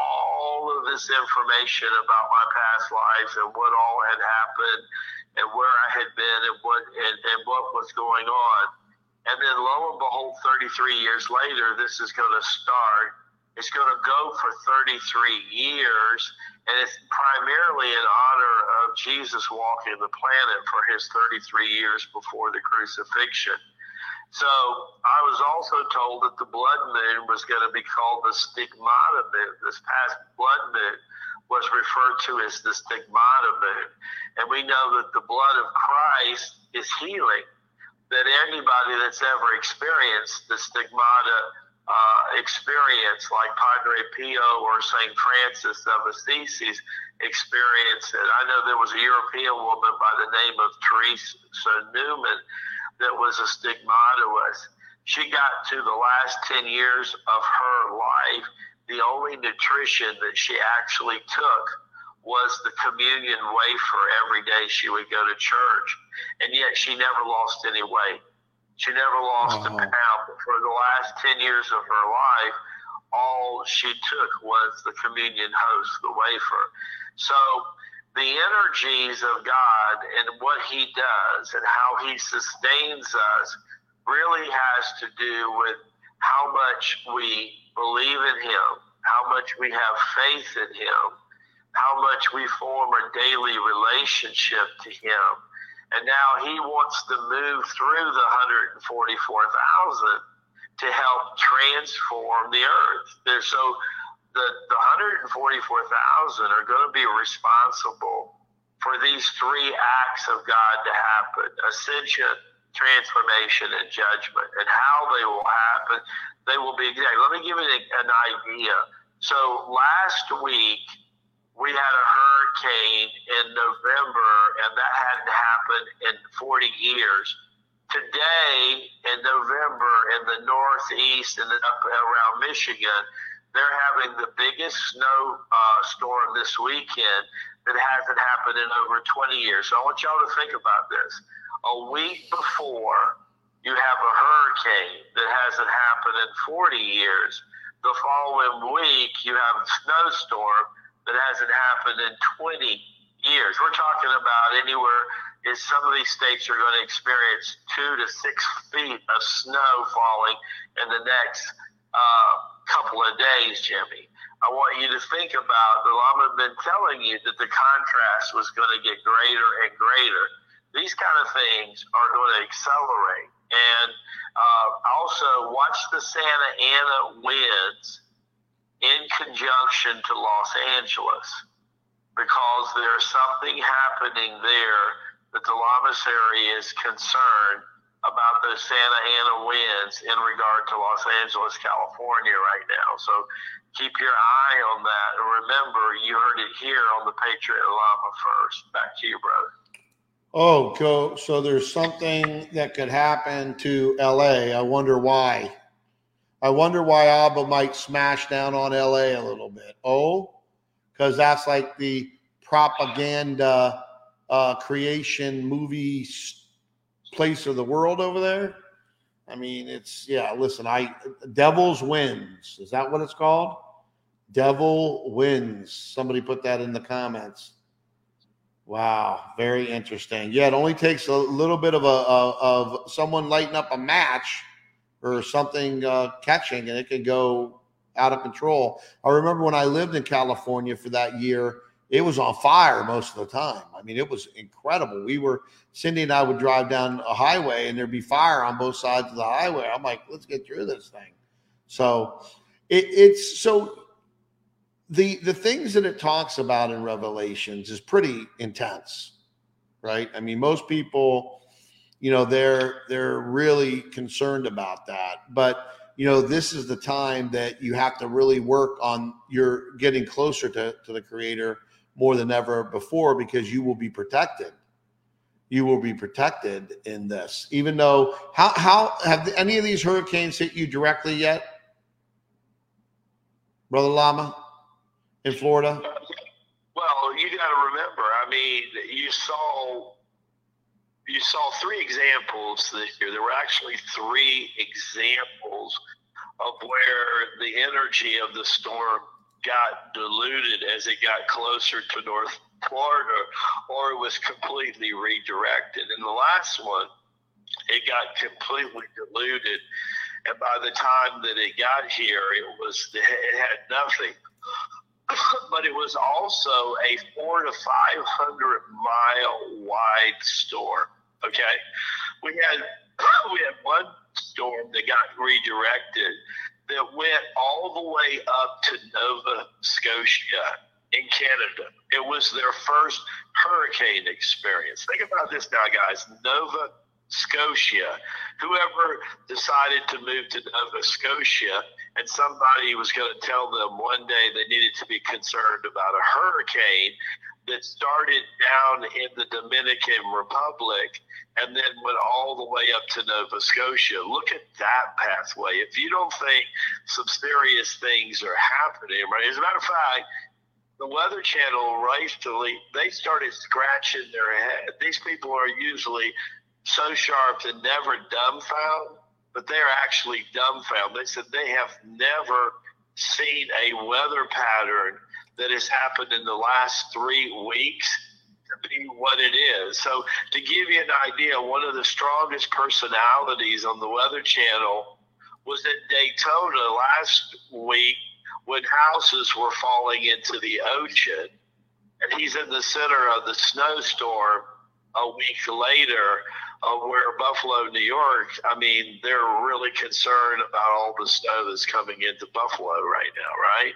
all of this information about my past lives and what all had happened and where I had been and what and, and what was going on. And then lo and behold, thirty-three years later, this is going to start. It's going to go for thirty-three years, and it's primarily in honor of Jesus walking the planet for his thirty-three years before the crucifixion. So I was also told that the blood moon was going to be called the stigmata moon. This past blood moon was referred to as the stigmata moon. And we know that the blood of Christ is healing, that anybody that's ever experienced the stigmata uh, experience, like Padre Pio or Saint Francis of Assisi experienced it. I know there was a European woman by the name of Teresa Newman that was a stigmatist. She got to the last ten years of her life, the only nutrition that she actually took was the communion wafer every day she would go to church. And yet she never lost any weight. She never lost oh. a pound. But for the last ten years of her life, all she took was the communion host, the wafer. So the energies of God and what he does and how he sustains us really has to do with how much we believe in him, how much we have faith in him, how much we form a daily relationship to him. And now he wants to move through the one hundred forty-four thousand to help transform the earth. There's so The, the one hundred forty-four thousand are going to be responsible for these three acts of God to happen: ascension, transformation, and judgment. And how they will happen, they will be exact. Let me give you an idea. So last week, we had a hurricane in November, and that hadn't happened in forty years. Today, in November, in the Northeast and up around Michigan, they're having the biggest snow uh, storm this weekend that hasn't happened in over twenty years. So I want y'all to think about this. A week before, you have a hurricane that hasn't happened in forty years. The following week, you have a snowstorm that hasn't happened in twenty years. We're talking about anywhere, is some of these states are going to experience two to six feet of snow falling in the next uh, couple of days, Jimmy. I want you to think about, the Lama have been telling you that the contrast was going to get greater and greater. These kind of things are going to accelerate. And uh, also watch the Santa Ana winds in conjunction to Los Angeles, because there's something happening there that the Lamashary is concerned about the Santa Ana winds in regard to Los Angeles, California right now. So keep your eye on that. And remember, you heard it here on the Patriot Llama first. Back to you, brother. Oh, go. So there's something that could happen to L A. I wonder why. I wonder why Abba might smash down on L A a little bit. Oh, because that's like the propaganda uh, creation movie place of the world over there. I mean, it's, yeah, listen, I Devils Wins. Is that what it's called? Devil Wins. Somebody put that in the comments. Wow, very interesting. Yeah, it only takes a little bit of a, a of someone lighting up a match or something uh, catching, and it could go out of control. I remember when I lived in California for that year, it was on fire most of the time. I mean, it was incredible. We were, Cindy and I would drive down a highway and there'd be fire on both sides of the highway. I'm like, let's get through this thing. So it, it's, so the, the things that it talks about in Revelations is pretty intense, right? I mean, most people, you know, they're, they're really concerned about that, but you know, this is the time that you have to really work on your getting closer to, to the Creator more than ever before, because you will be protected. You will be protected in this, even though, how, how have any of these hurricanes hit you directly yet, Brother Llama, in Florida? Well, you got to remember, I mean, you saw, you saw three examples this year. There were actually three examples of where the energy of the storm got diluted as it got closer to North Florida, or it was completely redirected. In the last one, it got completely diluted, and by the time that it got here, it was it had nothing. But it was also a four to five hundred mile wide storm. Okay, we had we had one storm that got redirected that went all the way up to Nova Scotia in Canada. It was their first hurricane experience. Think about this now, guys. Nova Scotia. Whoever decided to move to Nova Scotia, and somebody was going to tell them one day they needed to be concerned about a hurricane that started down in the Dominican Republic and then went all the way up to Nova Scotia. Look at that pathway. If you don't think some serious things are happening, right? As a matter of fact, the Weather Channel rightfully, they started scratching their head. These people are usually so sharp and never dumbfounded, but they're actually dumbfounded. They said they have never seen a weather pattern that has happened in the last three weeks to be what it is. So to give you an idea, one of the strongest personalities on the Weather Channel was at Daytona last week when houses were falling into the ocean, and he's in the center of the snowstorm a week later, uh, where Buffalo, New York, I mean, they're really concerned about all the snow that's coming into Buffalo right now, right?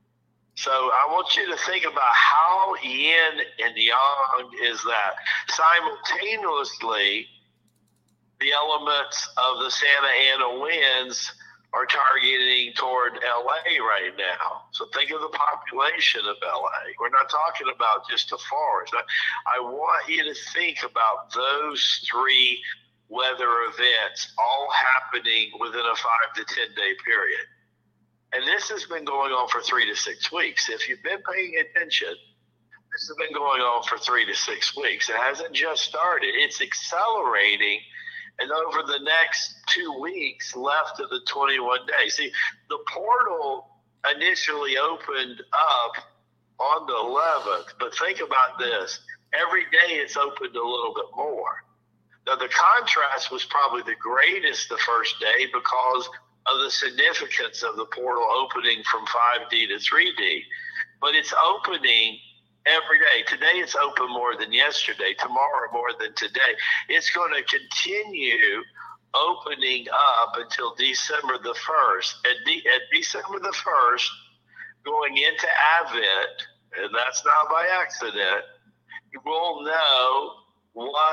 So I want you to think about how yin and yang is that. Simultaneously, the elements of the Santa Ana winds are targeting toward L A right now. So think of the population of L A. We're not talking about just a forest. I, I want you to think about those three weather events all happening within a five to ten day period. And this has been going on for three to six weeks. If you've been paying attention, this has been going on for three to six weeks. It hasn't just started. It's accelerating. And over the next two weeks left of the twenty-one days. See, the portal initially opened up on the eleventh, but think about this. Every day it's opened a little bit more. Now, the contrast was probably the greatest the first day because of the significance of the portal opening from five D to three D. But it's opening every day. Today it's open more than yesterday. Tomorrow more than today. It's going to continue opening up until December the first. At, De- at December the first, going into Advent, and that's not by accident, you will know what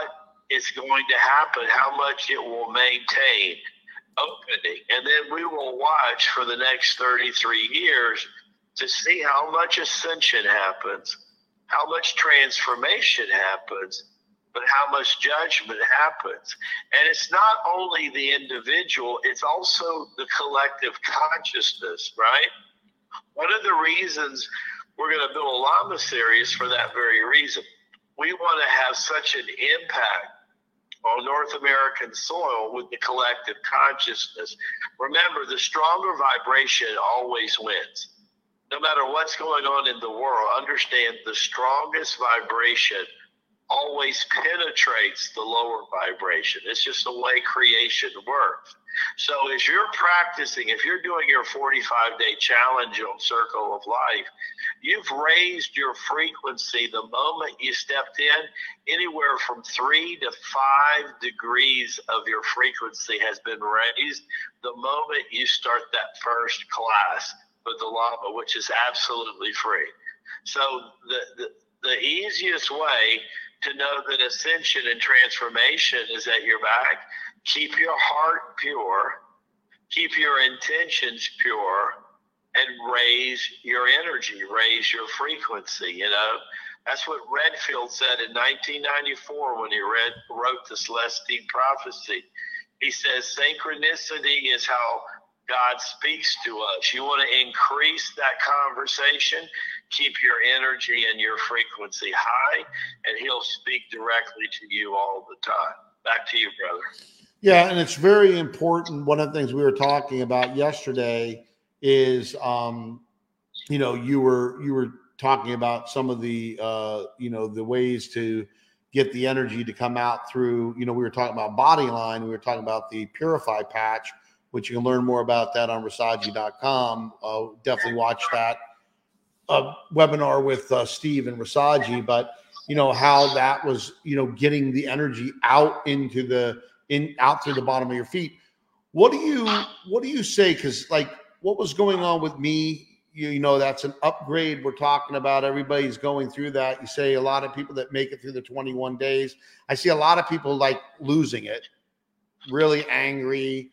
it's going to happen, how much it will maintain opening. And then we will watch for the next thirty-three years to see how much ascension happens, how much transformation happens, but how much judgment happens. And it's not only the individual, it's also the collective consciousness, right? One of the reasons we're going to build a Lama series for that very reason. We want to have such an impact on North American soil with the collective consciousness. Remember, the stronger vibration always wins. No matter what's going on in the world, understand the strongest vibration always penetrates the lower vibration. It's just the way creation works. So as you're practicing, if you're doing your forty-five day challenge on Circle of Life, you've raised your frequency the moment you stepped in. Anywhere from three to five degrees of your frequency has been raised the moment you start that first class with the Lama, which is absolutely free. So the, the, the easiest way to know that ascension and transformation is at your back, keep your heart pure, keep your intentions pure, and raise your energy, raise your frequency. You know, that's what Redfield said in nineteen ninety-four when he read, wrote the Celestine Prophecy. He says, synchronicity is how God speaks to us. You want to increase that conversation, keep your energy and your frequency high, and he'll speak directly to you all the time. Back to you, brother. Yeah, and it's very important. One of the things we were talking about yesterday is, um, you know, you were you were talking about some of the, uh, you know, the ways to get the energy to come out through, you know, we were talking about body line. We were talking about the Purify patch, which you can learn more about that on Rasaji dot com. Uh, definitely watch that uh, webinar with uh, Steve and Rasaji. But, you know, how that was, you know, getting the energy out into the, in out through the bottom of your feet. What do you, what do you say? Because like what was going on with me, you, you know, that's an upgrade we're talking about. Everybody's going through that. You say a lot of people that make it through the twenty-one days. I see a lot of people like losing it, really angry,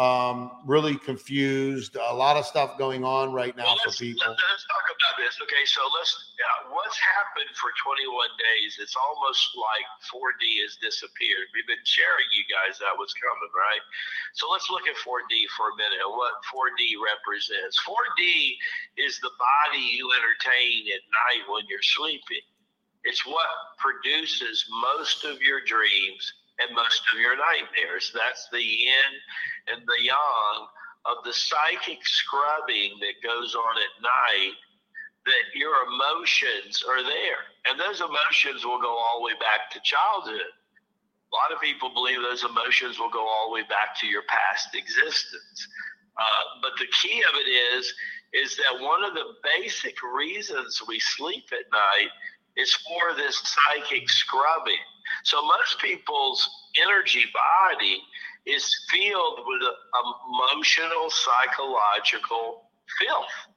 um, really confused. A lot of stuff going on right now well, for people. Let's, let's talk about this. Okay, so let's. Yeah, what's happened for twenty-one days? It's almost like four D has disappeared. We've been sharing you guys that was coming, right? So let's look at four D for a minute and what four D represents. four D is the body you entertain at night when you're sleeping. It's what produces most of your dreams and most of your nightmares. That's the yin and the yang of the psychic scrubbing that goes on at night, that your emotions are there. And those emotions will go all the way back to childhood. A lot of people believe those emotions will go all the way back to your past existence. Uh, but the key of it is, is that one of the basic reasons we sleep at night is for this psychic scrubbing. So most people's energy body is filled with emotional, psychological filth.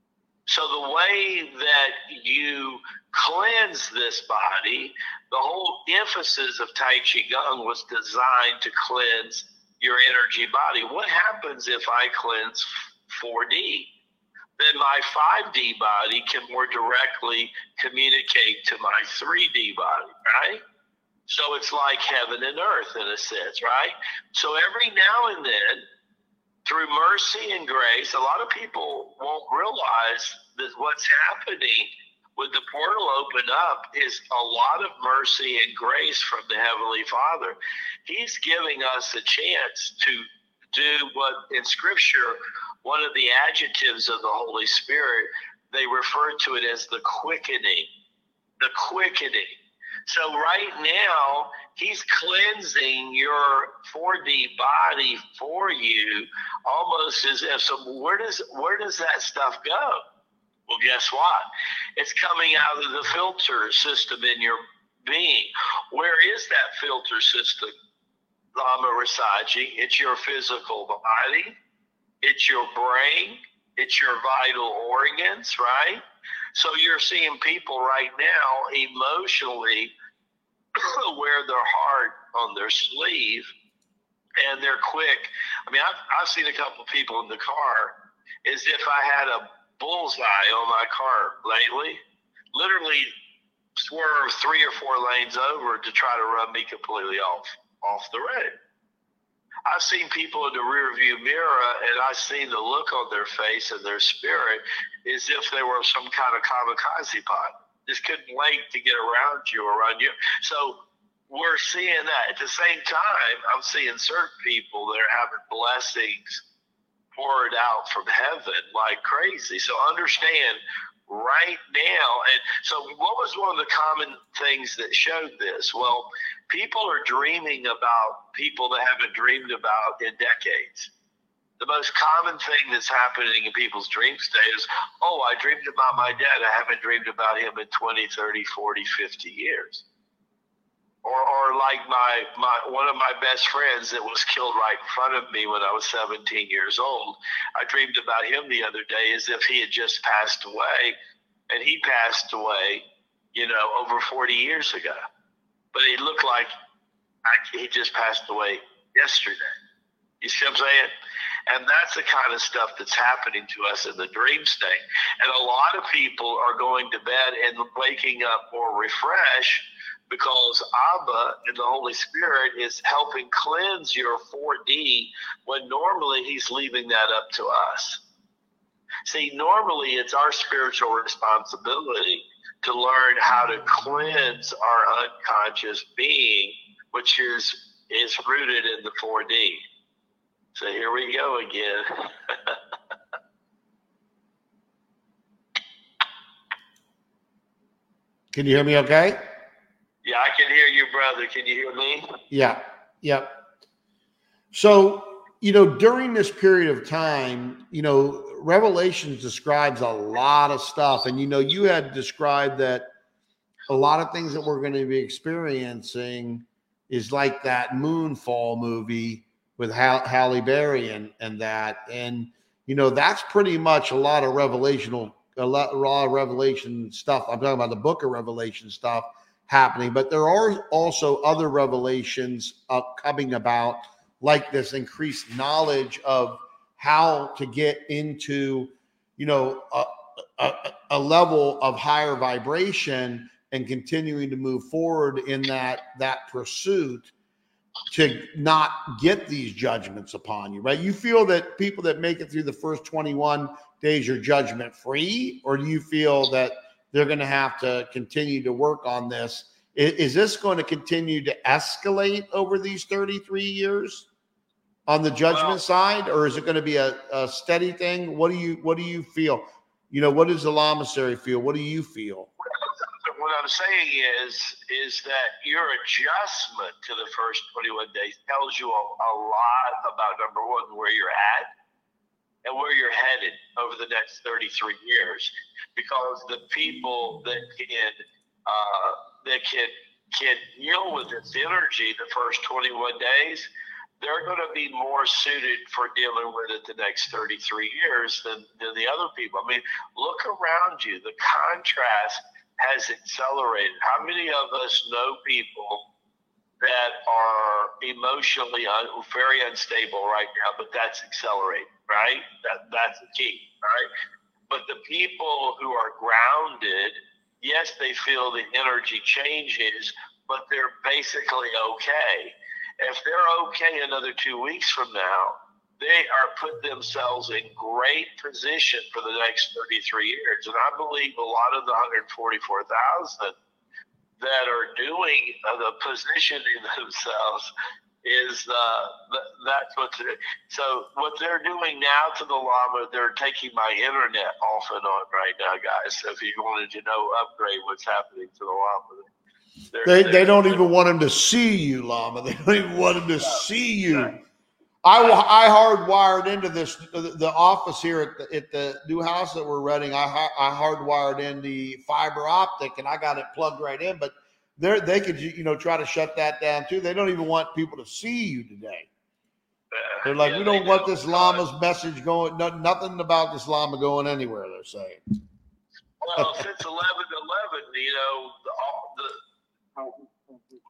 So the way that you cleanse this body, the whole emphasis of Tai Chi Gong was designed to cleanse your energy body. What happens if I cleanse four D? Then my five D body can more directly communicate to my three D body, right? So it's like heaven and earth in a sense, right? So every now and then, through mercy and grace, a lot of people won't realize that what's happening with the portal open up is a lot of mercy and grace from the Heavenly Father. He's giving us a chance to do what in Scripture, one of the adjectives of the Holy Spirit, they refer to it as the quickening, the quickening. So right now, he's cleansing your four D body for you, almost as if, so where does, where does that stuff go? Well, guess what? It's coming out of the filter system in your being. Where is that filter system, Lama Rasaji? It's your physical body. It's your brain. It's your vital organs, right? So you're seeing people right now emotionally wear their heart on their sleeve, and they're quick. I mean, I've, I've seen a couple of people in the car as if I had a bullseye on my car lately, literally swerve three or four lanes over to try to run me completely off, off the road. I've seen people in the rearview mirror, and I've seen the look on their face and their spirit as if they were some kind of kamikaze pilot. Just couldn't wait to get around you or run you. So we're seeing that. At the same time, I'm seeing certain people that are having blessings poured out from heaven like crazy. So understand right now, and so what was one of the common things that showed this? Well, people are dreaming about people they haven't dreamed about in decades. The most common thing that's happening in people's dreams today is, oh, I dreamed about my dad. I haven't dreamed about him in twenty, thirty, forty, fifty years. Or, or like my, my one of my best friends that was killed right in front of me when I was seventeen years old. I dreamed about him the other day as if he had just passed away, and he passed away, you know, over forty years ago. But he looked like I, he just passed away yesterday. You see what I'm saying? And that's the kind of stuff that's happening to us in the dream state. And a lot of people are going to bed and waking up more refreshed because Abba and the Holy Spirit is helping cleanse your four D when normally he's leaving that up to us. See, normally it's our spiritual responsibility to learn how to cleanse our unconscious being, which is, is rooted in the four D. So here we go again. Can you hear me okay? Yeah, I can hear you, brother. Can you hear me? Yeah, yep. So, you know, during this period of time, you know, Revelations describes a lot of stuff. And, you know, you had described that a lot of things that we're going to be experiencing is like that Moonfall movie with Halle Berry and, and that. And, you know, that's pretty much a lot of revelational, a lot, a lot of revelation stuff. I'm talking about the book of Revelation stuff happening, but there are also other revelations uh, coming about, like this increased knowledge of how to get into, you know, a, a, a level of higher vibration and continuing to move forward in that, that pursuit to not get these judgments upon you, right? You feel that people that make it through the first twenty-one days are judgment free, or do you feel that they're going to have to continue to work on this? Is, is this going to continue to escalate over these thirty-three years on the judgment well, side, or is it going to be a, a steady thing? What do you, what do you feel? You know, what does the lamasery feel? What do you feel? What I'm saying is, is that your adjustment to the first twenty-one days tells you a, a lot about, number one, where you're at and where you're headed over the next thirty-three years. Because the people that can, uh, that can, can deal with this energy the first twenty-one days, they're going to be more suited for dealing with it the next thirty-three years than, than the other people. I mean, look around you. The contrast has accelerated. How many of us know people that are emotionally un- very unstable right now, but that's accelerating, right? That that's the key, right? But the people who are grounded, yes, they feel the energy changes, but they're basically okay. If they're okay another two weeks from now, they are put themselves in great position for the next thirty-three years. And I believe a lot of the one hundred forty-four thousand that are doing uh, the positioning themselves is uh, th- that's what they're, so what they're doing now to the Lama, they're taking my internet off and on right now, guys. So if you wanted to know, upgrade what's happening to the Lama. They're, they they're, they don't even want him to see you, Lama. They don't even want him to no, see you. No. I, I hardwired into this the, the office here at the, at the new house that we're renting. I I hardwired in the fiber optic, and I got it plugged right in. But they they could you know try to shut that down too. They don't even want people to see you today. They're like, yeah, we don't want this Lama's message going. No, nothing about this Lama going anywhere. They're saying. Well, since eleven eleven, you know, the, the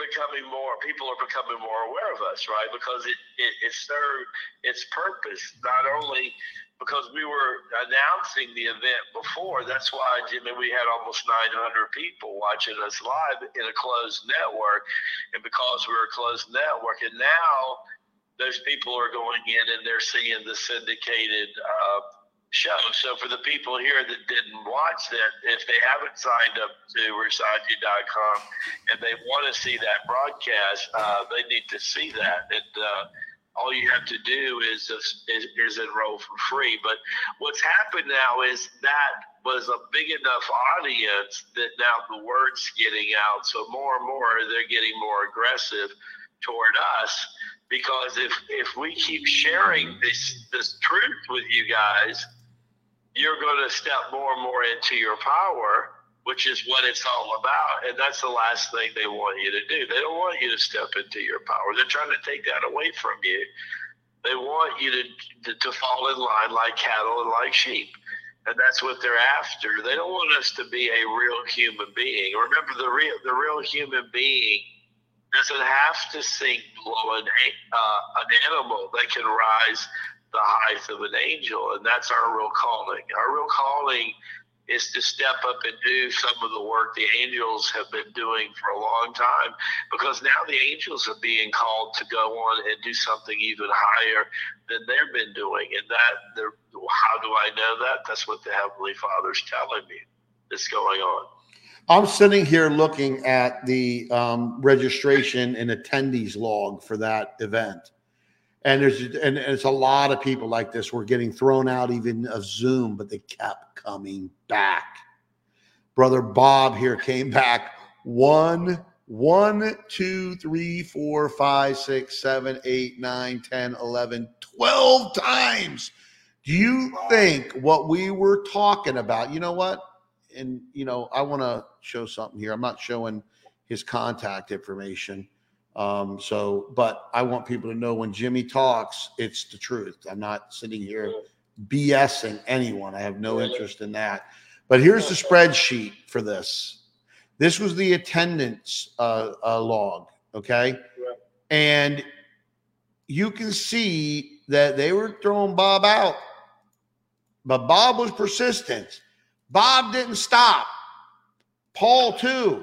becoming more, people are becoming more aware of us, right? Because it, it, it served its purpose, not only because we were announcing the event before. That's why, Jimmy, we had almost nine hundred people watching us live in a closed network. And because we're a closed network, and now those people are going in and they're seeing the syndicated uh, show. So for the people here that didn't watch that, if they haven't signed up to Rasaji dot com and they want to see that broadcast, uh, they need to see that. And uh, all you have to do is, is is enroll for free. But what's happened now is that was a big enough audience that now the word's getting out. So more and more they're getting more aggressive toward us, because if if we keep sharing this this truth with you guys, you're going to step more and more into your power, which is what it's all about. And that's the last thing they want you to do. They don't want you to step into your power. They're trying to take that away from you. They want you to, to, to fall in line like cattle and like sheep. And that's what they're after. They don't want us to be a real human being. Remember, the real, the real human being doesn't have to sink below an, uh, an animal that can rise the height of an angel. And that's our real calling. Our real calling is to step up and do some of the work the angels have been doing for a long time, because now the angels are being called to go on and do something even higher than they've been doing. And that, how do I know that? That's what the Heavenly Father's telling me is going on. I'm sitting here looking at the um, registration and attendees log for that event. And there's and it's a lot of people like this were getting thrown out even of Zoom, but they kept coming back. Brother Bob here came back one, one, two, three, four, five, six, seven, eight, nine, ten, eleven, twelve times. Do you think what we were talking about, you know what? And, you know, I want to show something here. I'm not showing his contact information. Um, so, but I want people to know when Jimmy talks, it's the truth. I'm not sitting here BSing anyone. I have no interest in that. But here's the spreadsheet for this. This was the attendance uh, uh, log, okay? And you can see that they were throwing Bob out. But Bob was persistent. Bob didn't stop. Paul too.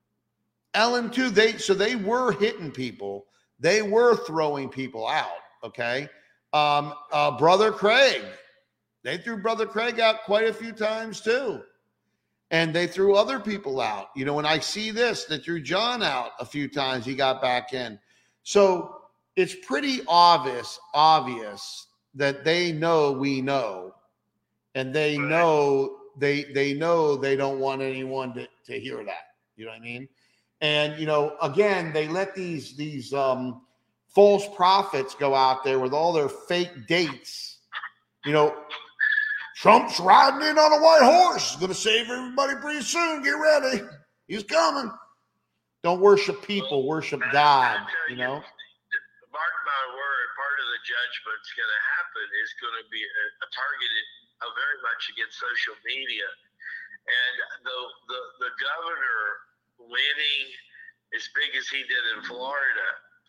Ellen too. They so they were hitting people. They were throwing people out. Okay. Um, uh, Brother Craig. They threw Brother Craig out quite a few times too. And they threw other people out. You know, when I see this, they threw John out a few times. He got back in. So it's pretty obvious, obvious that they know we know. And they know they they know they don't want anyone to, to hear that. You know what I mean? And, you know, again, they let these these um, false prophets go out there with all their fake dates. You know, Trump's riding in on a white horse. He's going to save everybody pretty soon. Get ready. He's coming. Don't worship people. Worship God, you know. Mark my word, part of the judgment's going to happen is going to be a, a targeted uh, very much against social media. And the, the, the governor winning as big as he did in Florida,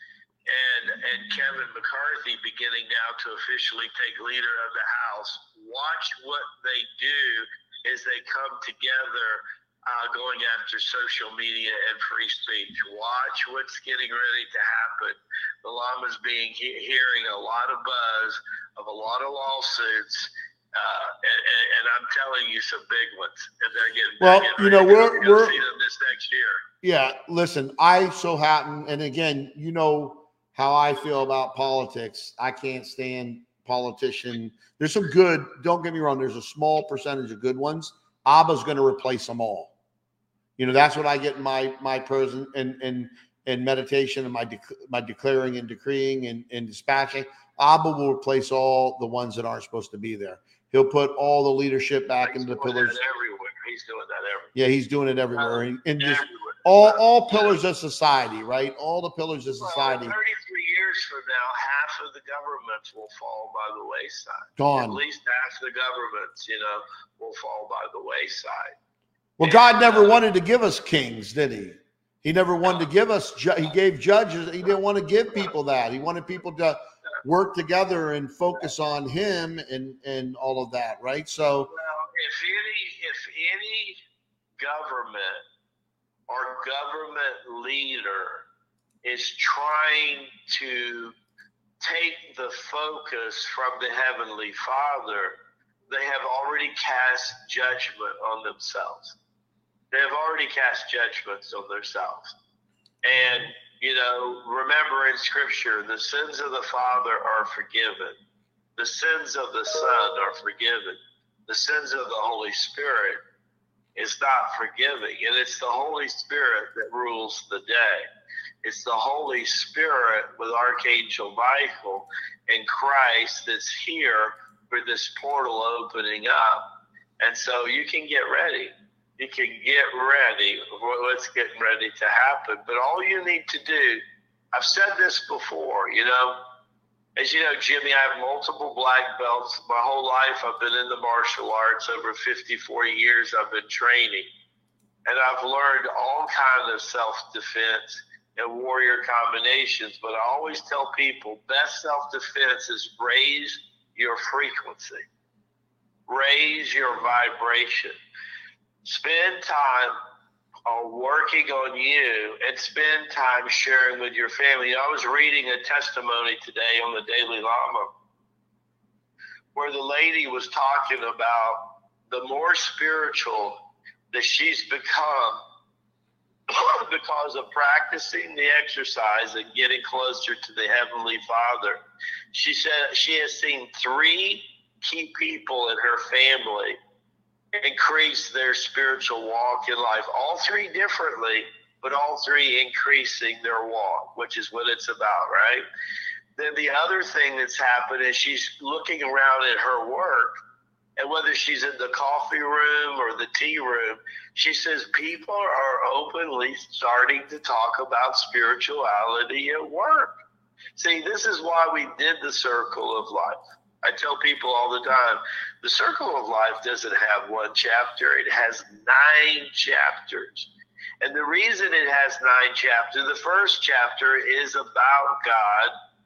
and and Kevin McCarthy beginning now to officially take leader of the House, watch what they do as they come together uh, going after social media and free speech. Watch what's getting ready to happen. The Lama's being he- hearing a lot of buzz of a lot of lawsuits. Uh, and, and, and I'm telling you, some big ones. And they're getting, well, they're getting you know, we're, we're we're see them this next year. Yeah, listen, I so happen, and again, you know how I feel about politics. I can't stand politician. There's some good, don't get me wrong, there's a small percentage of good ones. Abba's going to replace them all. You know, that's what I get in my my prayers and and and, and meditation and my de- my declaring and decreeing and, and dispatching. Abba will replace all the ones that aren't supposed to be there. He'll put all the leadership back He's into the doing pillars. that everywhere. He's doing that everywhere. Yeah, he's doing it everywhere. And, and just Everywhere. all all pillars of society, right? All the pillars of society. Well, thirty-three years from now, half of the governments will fall by the wayside. Gone. At least half the governments, you know, will fall by the wayside. Well, God never wanted to give us kings, did he? He never wanted to give us, ju- he gave judges, he didn't want to give people that. He wanted people to work together and focus on him and, and all of that, right? So, well, if any, if any government or government leader is trying to take the focus from the Heavenly Father, they have already cast judgment on themselves. They have already cast judgments on themselves. And, you know, remember in Scripture, the sins of the Father are forgiven. The sins of the Son are forgiven. The sins of the Holy Spirit is not forgiving. And it's the Holy Spirit that rules the day. It's the Holy Spirit with Archangel Michael and Christ that's here for this portal opening up. And so you can get ready. You can get ready for what's getting ready to happen. But all you need to do, I've said this before, you know, as you know, Jimmy, I have multiple black belts. My whole life I've been in the martial arts. Over fifty-four years I've been training. And I've learned all kinds of self-defense and warrior combinations. But I always tell people, best self-defense is raise your frequency. Raise your vibration. Spend time on working on you and spend time sharing with your family. I was reading a testimony today on the Daily Lama where the lady was talking about the more spiritual that she's become because of practicing the exercise and getting closer to the Heavenly Father. She said she has seen three key people in her family increase their spiritual walk in life, all three differently, but all three increasing their walk, which is what it's about, right? Then the other thing that's happened is she's looking around at her work, and whether she's in the coffee room or the tea room, she says people are openly starting to talk about spirituality at work. See, this is why we did the Circle of Life. I tell people all the time, the Circle of Life doesn't have one chapter. It has nine chapters. And the reason it has nine chapters, the first chapter is about God,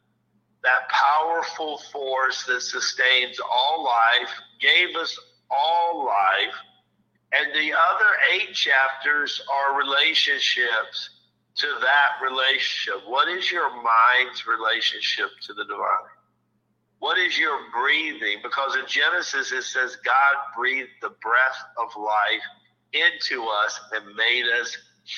that powerful force that sustains all life, gave us all life. And the other eight chapters are relationships to that relationship. What is your mind's relationship to the divine? What is your breathing? Because in Genesis it says God breathed the breath of life into us and made us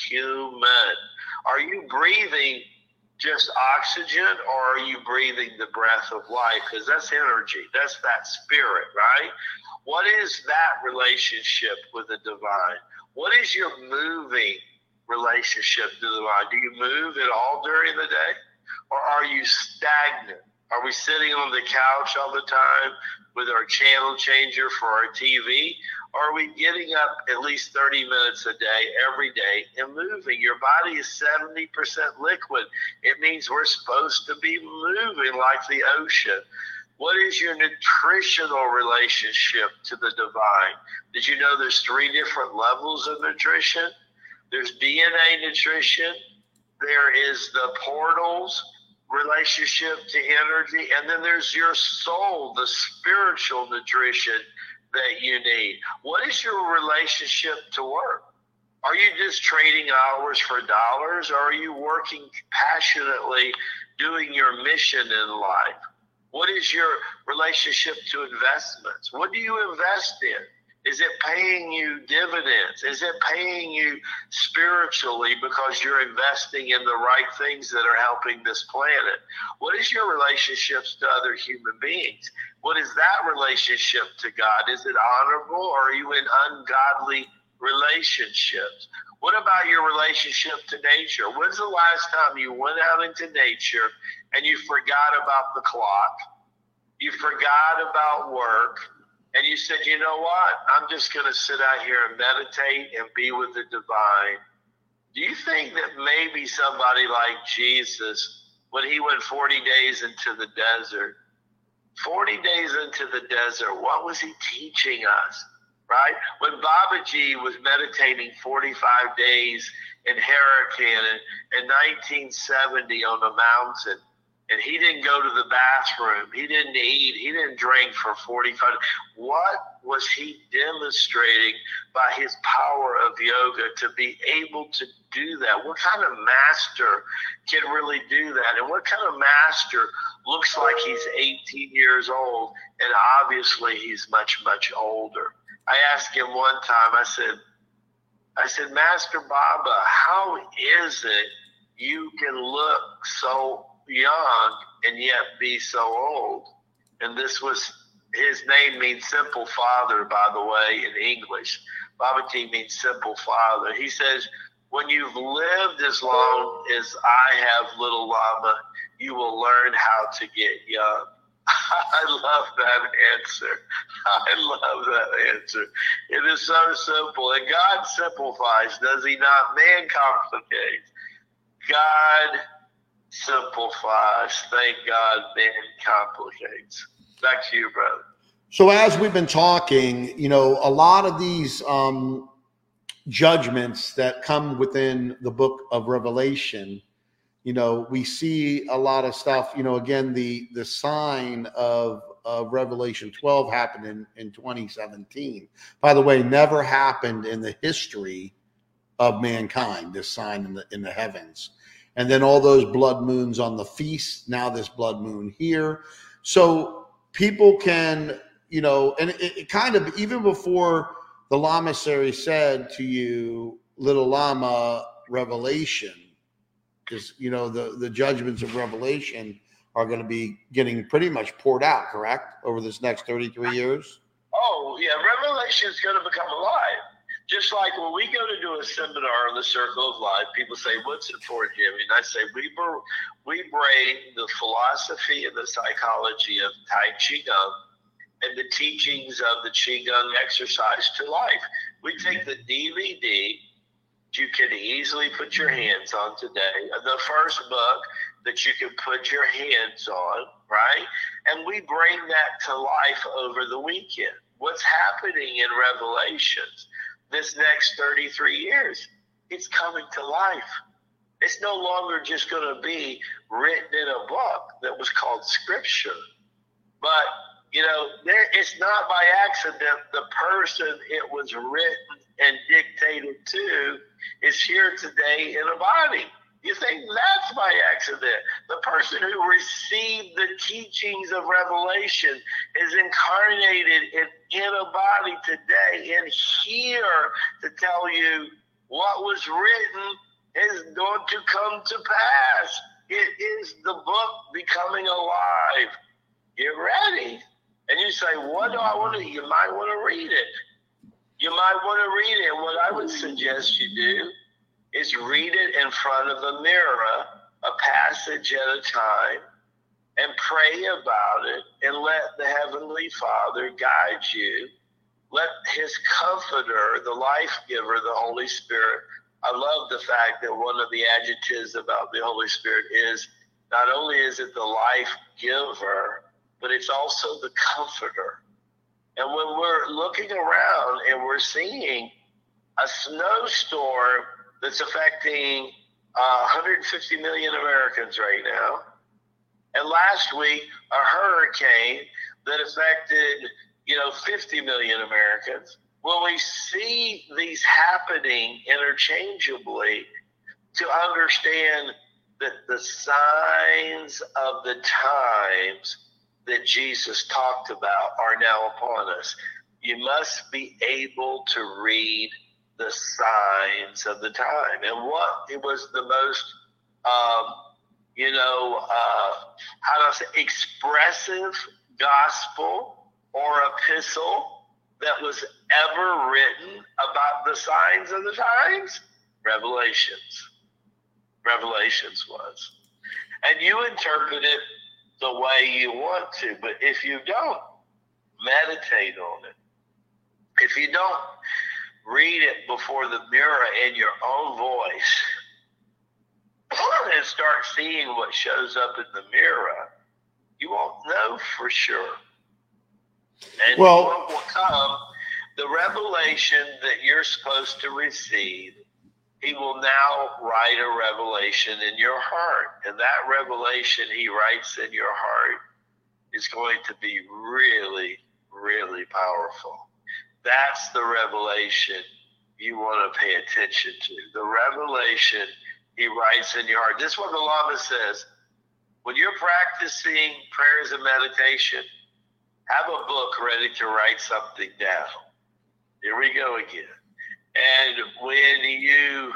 human. Are you breathing just oxygen, or are you breathing the breath of life? Because that's energy. That's that spirit, right? What is that relationship with the divine? What is your moving relationship to the divine? Do you move at all during the day? Or are you stagnant? Are we sitting on the couch all the time with our channel changer for our T V? Or are we getting up at least thirty minutes a day, every day, and moving? Your body is seventy percent liquid. It means we're supposed to be moving like the ocean. What is your nutritional relationship to the divine? Did you know there's three different levels of nutrition? There's D N A nutrition. There is the portals relationship to energy, and then there's your soul, the spiritual nutrition that you need. What is your relationship to work? Are you just trading hours for dollars, or are you working passionately doing your mission in life? What is your relationship to investments? What do you invest in? Is it paying you dividends? Is it paying you spiritually because you're investing in the right things that are helping this planet? What is your relationships to other human beings? What is that relationship to God? Is it honorable, or are you in ungodly relationships? What about your relationship to nature? When's the last time you went out into nature and you forgot about the clock? You forgot about work. And you said, you know what? I'm just going to sit out here and meditate and be with the divine. Do you think that maybe somebody like Jesus, when he went forty days into the desert, forty days into the desert, what was he teaching us? right? When Babaji was meditating forty-five days in Harakan in nineteen seventy on the mountain, and he didn't go to the bathroom, he didn't eat, he didn't drink for forty-five. What was he demonstrating by his power of yoga to be able to do that? What kind of master can really do that? And what kind of master looks like he's eighteen years old, and obviously he's much, much older? I asked him one time, I said, I said, Master Baba, how is it you can look so young and yet be so old? And this was, his name means simple father, by the way, in English. Babaji means simple father. He says, when you've lived as long as I have, little Lama, you will learn how to get young. I love that answer. I love that answer. It is so simple. And God simplifies, does he not? Man complicates. God simplifies. Thank God, man complicates. Back to you, brother. So as we've been talking, you know, a lot of these um, judgments that come within the book of Revelation, you know, we see a lot of stuff, you know, again, the, the sign of, of Revelation twelve happened in, in twenty seventeen. By the way, never happened in the history of mankind, this sign in the, in the heavens. And then all those blood moons on the feast, now this blood moon here. So people can, you know, and it, it kind of, even before the Lamasery said to you, little Lama, Revelation, because, you know, the, the judgments of Revelation are going to be getting pretty much poured out, correct, over this next thirty-three years? Oh, yeah, Revelation is going to become alive. Just like when we go to do a seminar on the Circle of Life, people say, what's it for, Jimmy? And I say, we, br- we bring the philosophy and the psychology of Tai Chi Gong and the teachings of the Qigong exercise to life. We take the D V D you can easily put your hands on today, the first book that you can put your hands on, right? And we bring that to life over the weekend. What's happening in Revelations this next thirty-three years? It's coming to life. It's no longer just going to be written in a book that was called Scripture. But, you know, there, it's not by accident the person it was written and dictated to is here today in a body. You think that's by accident. The person who received the teachings of Revelation is incarnated in, in a body today and here to tell you what was written is going to come to pass. It is the book becoming alive. Get ready. And you say, what do I want to, you might want to read it. You might want to read it. What I would suggest you do is read it in front of a mirror, a passage at a time, and pray about it, and let the Heavenly Father guide you. Let his comforter, the life giver, the Holy Spirit. I love the fact that one of the adjectives about the Holy Spirit is not only is it the life giver, but it's also the comforter. And when we're looking around and we're seeing a snowstorm that's affecting uh, one hundred fifty million Americans right now, and last week a hurricane that affected, you know, fifty million Americans, when we see these happening interchangeably, to understand that the signs of the times that Jesus talked about are now upon us. You must be able to read the signs of the time. And what it was the most, um, you know, uh, how do I say, expressive gospel or epistle that was ever written about the signs of the times? Revelations. Revelations was. And you interpret it the way you want to, but if you don't meditate on it, if you don't read it before the mirror in your own voice and start seeing what shows up in the mirror, you won't know for sure. And well, what will come the revelation that you're supposed to receive, he will now write a revelation in your heart. And that revelation he writes in your heart is going to be really, really powerful. That's the revelation you want to pay attention to. The revelation he writes in your heart. This is what the Lama says. When you're practicing prayers and meditation, have a book ready to write something down. Here we go again. And when you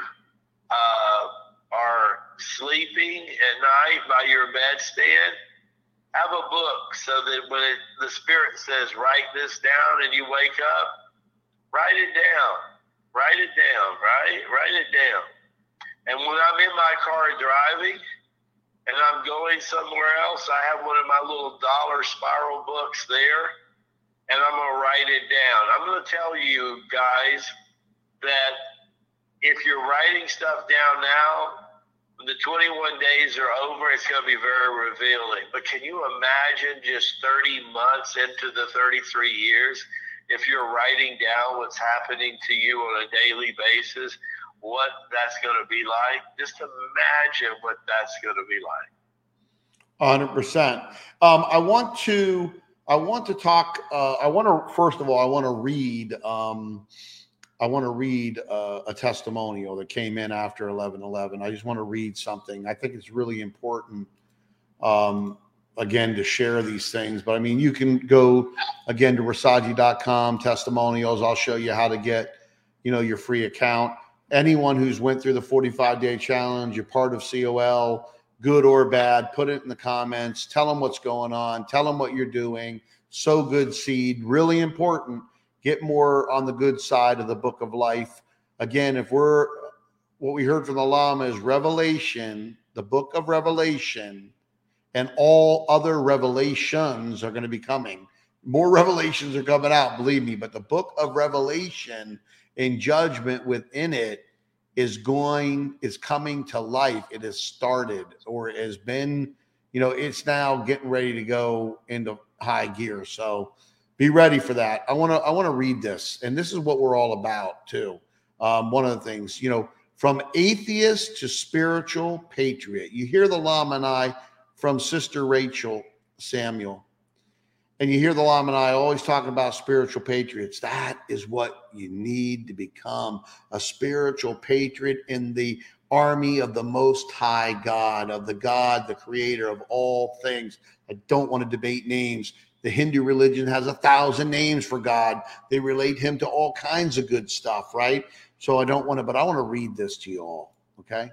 uh, are sleeping at night by your bedstand, have a book so that when it, the Spirit says, write this down, and you wake up, write it down. Write it down, right? Write it down. And when I'm in my car driving and I'm going somewhere else, I have one of my little dollar spiral books there, and I'm going to write it down. I'm going to tell you guys that if you're writing stuff down now, when the twenty-one days are over, it's going to be very revealing. But can you imagine just thirty months into the thirty-three years, if you're writing down what's happening to you on a daily basis, what that's going to be like? Just imagine what that's going to be like. one hundred percent. Um, I want to, I want to talk, uh, I want to, first of all, I want to read, um, I want to read uh, a testimonial that came in after eleven eleven. I just want to read something. I think it's really important, um, again, to share these things. But I mean, you can go again to rasaji dot com, testimonials. I'll show you how to get, you know, your free account. Anyone who's went through the forty-five day challenge, you're part of C O L, good or bad, put it in the comments. Tell them what's going on. Tell them what you're doing. Sow good seed. Really important. Get more on the good side of the book of life. Again, if we're, what we heard from the Lama is Revelation, the book of Revelation, and all other revelations are going to be coming. More revelations are coming out, believe me, but the book of Revelation and judgment within it is going, is coming to life. It has started, or it has been, you know, it's now getting ready to go into high gear. So be ready for that. I want to, I want to read this, and this is what we're all about too. Um, one of the things, you know, from atheist to spiritual patriot. You hear the Lama and I from Sister Rachel Samuel, and you hear the Lama and I always talking about spiritual patriots. That is what you need to become, a spiritual patriot in the army of the Most High God, of the God, the creator of all things. I don't want to debate names. The Hindu religion has a thousand names for God. They relate him to all kinds of good stuff, right? So I don't want to, but I want to read this to you all, okay?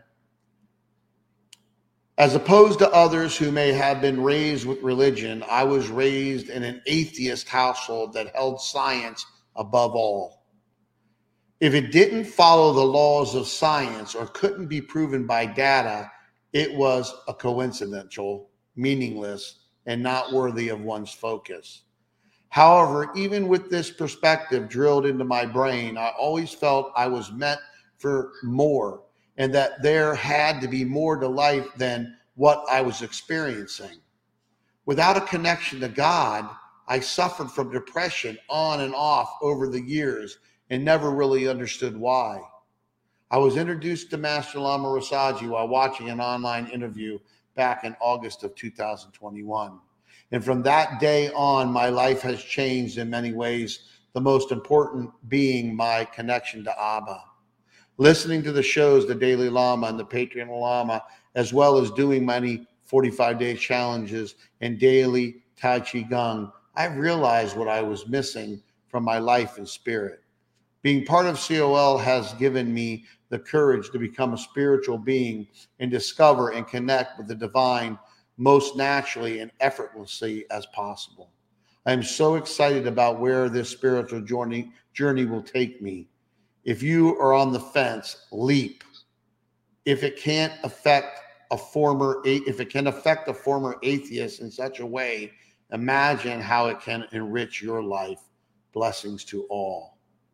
As opposed to others who may have been raised with religion, I was raised in an atheist household that held science above all. If it didn't follow the laws of science or couldn't be proven by data, it was a coincidental, meaningless, and not worthy of one's focus. However, even with this perspective drilled into my brain, I always felt I was meant for more, and that there had to be more to life than what I was experiencing. Without a connection to God, I suffered from depression on and off over the years and never really understood why. I was introduced to Master Lama Rasaji while watching an online interview back in August of two thousand twenty-one. And from that day on, my life has changed in many ways, the most important being my connection to Abba. Listening to the shows, the Daily Lama and the Patriot Lama, as well as doing many forty-five day challenges and daily Tai Chi Gong, I've realized what I was missing from my life and spirit. Being part of C O L has given me the courage to become a spiritual being and discover and connect with the divine most naturally and effortlessly as possible. I am so excited about where this spiritual journey, journey will take me. If you are on the fence, leap. If it can't affect a former, if it can affect a former atheist in such a way, imagine how it can enrich your life. Blessings to all.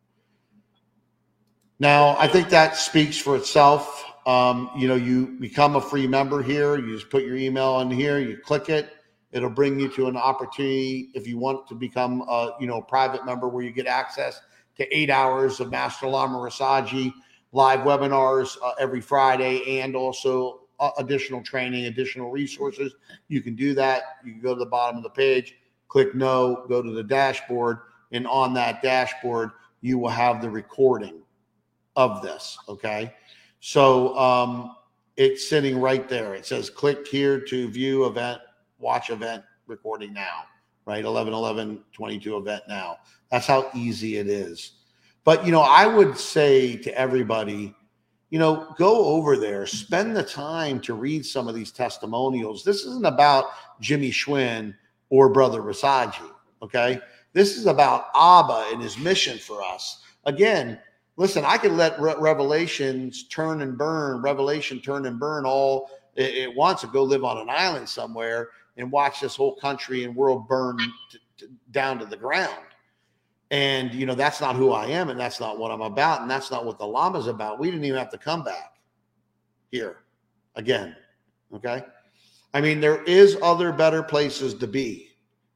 Now, I think that speaks for itself. Um, you know, you become a free member here. You just put your email in here. You click it. It'll bring you to an opportunity if you want to become a, you know, private member where you get access to eight hours of Master Lama Rasaji live webinars uh, every Friday, and also uh, additional training, additional resources. You can do that. You can go to the bottom of the page, click no, go to the dashboard, and on that dashboard, you will have the recording of this, okay? So um, it's sitting right there. It says click here to view event, watch event recording now, right? eleven eleven twenty-two event now. That's how easy it is. But, you know, I would say to everybody, you know, go over there, spend the time to read some of these testimonials. This isn't about Jimmy Schwinn or Brother Rasaji, okay? This is about Abba and his mission for us. Again, listen, I could let Re- Revelations turn and burn, Revelation turn and burn all it wants to go live on an island somewhere and watch this whole country and world burn t- t- down to the ground. And, you know, that's not who I am, and that's not what I'm about, and that's not what the Lama's about. We didn't even have to come back here again, okay? I mean, there is other better places to be,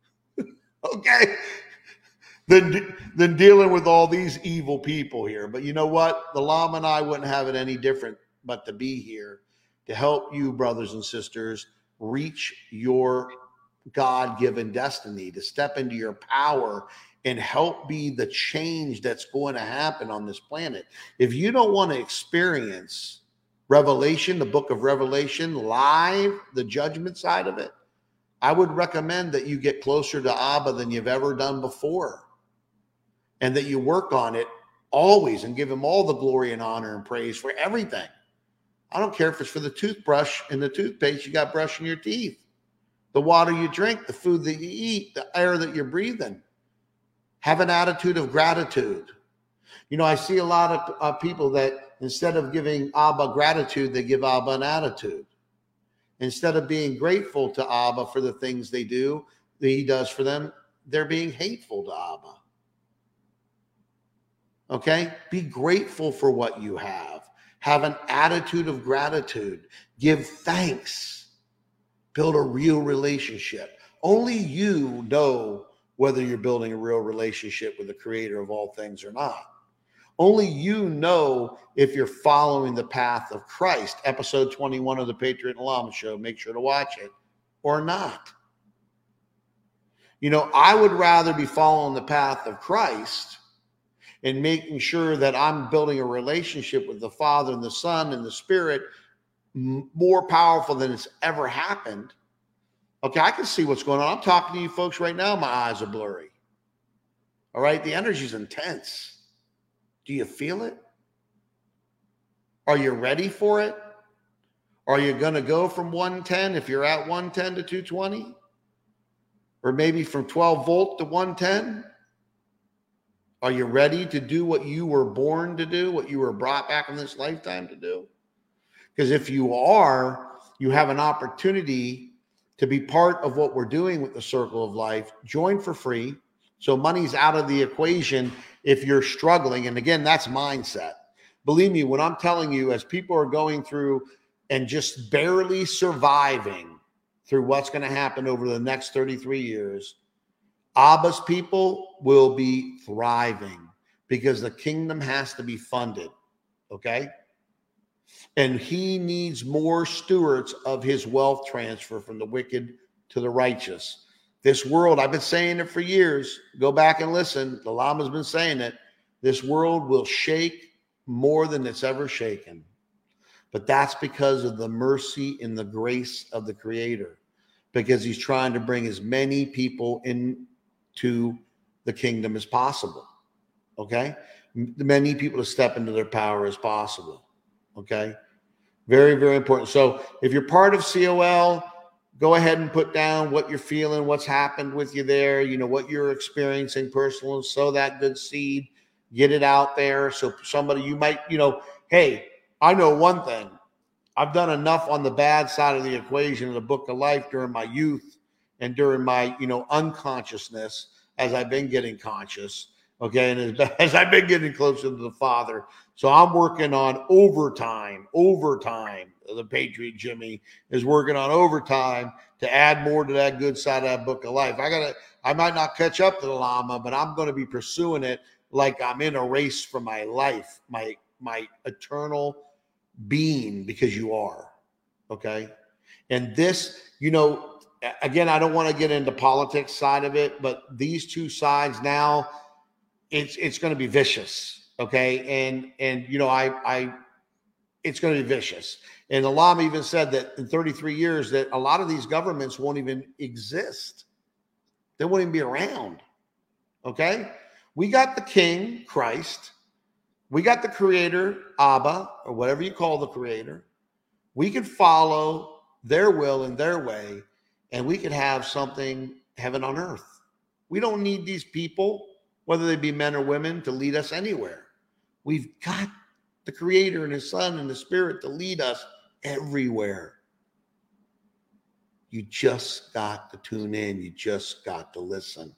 okay, than, than dealing with all these evil people here. But you know what? The Lama and I wouldn't have it any different but to be here to help you, brothers and sisters, reach your God-given destiny, to step into your power and help be the change that's going to happen on this planet. If you don't want to experience Revelation, the book of Revelation, live, the judgment side of it, I would recommend that you get closer to Abba than you've ever done before, and that you work on it always and give him all the glory and honor and praise for everything. I don't care if it's for the toothbrush and the toothpaste you got brushing your teeth, the water you drink, the food that you eat, the air that you're breathing. Have an attitude of gratitude. You know, I see a lot of uh, people that instead of giving Abba gratitude, they give Abba an attitude. Instead of being grateful to Abba for the things they do, that he does for them, they're being hateful to Abba. Okay? Be grateful for what you have. Have an attitude of gratitude. Give thanks. Build a real relationship. Only you know whether you're building a real relationship with the creator of all things or not. Only you know if you're following the path of Christ. Episode twenty-one of the Patriot and Lama Show. Make sure to watch it, or not. You know, I would rather be following the path of Christ and making sure that I'm building a relationship with the Father and the Son and the Spirit more powerful than it's ever happened. Okay, I can see what's going on. I'm talking to you folks right now. My eyes are blurry. All right, the energy's intense. Do you feel it? Are you ready for it? Are you going to go from one ten if you're at one ten to two twenty? Or maybe from twelve volt to one ten? Are you ready to do what you were born to do, what you were brought back in this lifetime to do? Because if you are, you have an opportunity to be part of what we're doing with the Circle of Life. Join for free. So money's out of the equation if you're struggling. And again, that's mindset. Believe me, when I'm telling you, as people are going through and just barely surviving through what's going to happen over the next thirty-three years, Abba's people will be thriving because the kingdom has to be funded. Okay? And he needs more stewards of his wealth transfer from the wicked to the righteous. This world, I've been saying it for years. Go back and listen. The Lama's been saying it. This world will shake more than it's ever shaken. But that's because of the mercy and the grace of the Creator. Because he's trying to bring as many people into the kingdom as possible. Okay? Many people to step into their power as possible. Okay? Very, very important. So if you're part of C O L, go ahead and put down what you're feeling, what's happened with you there, you know, what you're experiencing personally. Sow that good seed, get it out there. So somebody you might, you know, hey, I know one thing. I've done enough on the bad side of the equation in the book of life during my youth and during my, you know, unconsciousness as I've been getting conscious. Okay. And as, as I've been getting closer to the Father. So I'm working on overtime, overtime. The Patriot Jimmy is working on overtime to add more to that good side of that book of life. I gotta, I might not catch up to the Lama, but I'm going to be pursuing it like I'm in a race for my life, my my eternal being, because you are. Okay. And this, you know, again, I don't want to get into politics side of it, but these two sides now, it's it's going to be vicious. Okay. And and you know, I I it's going to be vicious. And the Lama even said that in thirty-three years that a lot of these governments won't even exist. They won't even be around. Okay? We got the King, Christ. We got the Creator, Abba, or whatever you call the Creator. We could follow their will and their way, and we could have something heaven on earth. We don't need these people, whether they be men or women, to lead us anywhere. We've got the Creator and His Son and the Spirit to lead us everywhere. You just got to tune in. You just got to listen.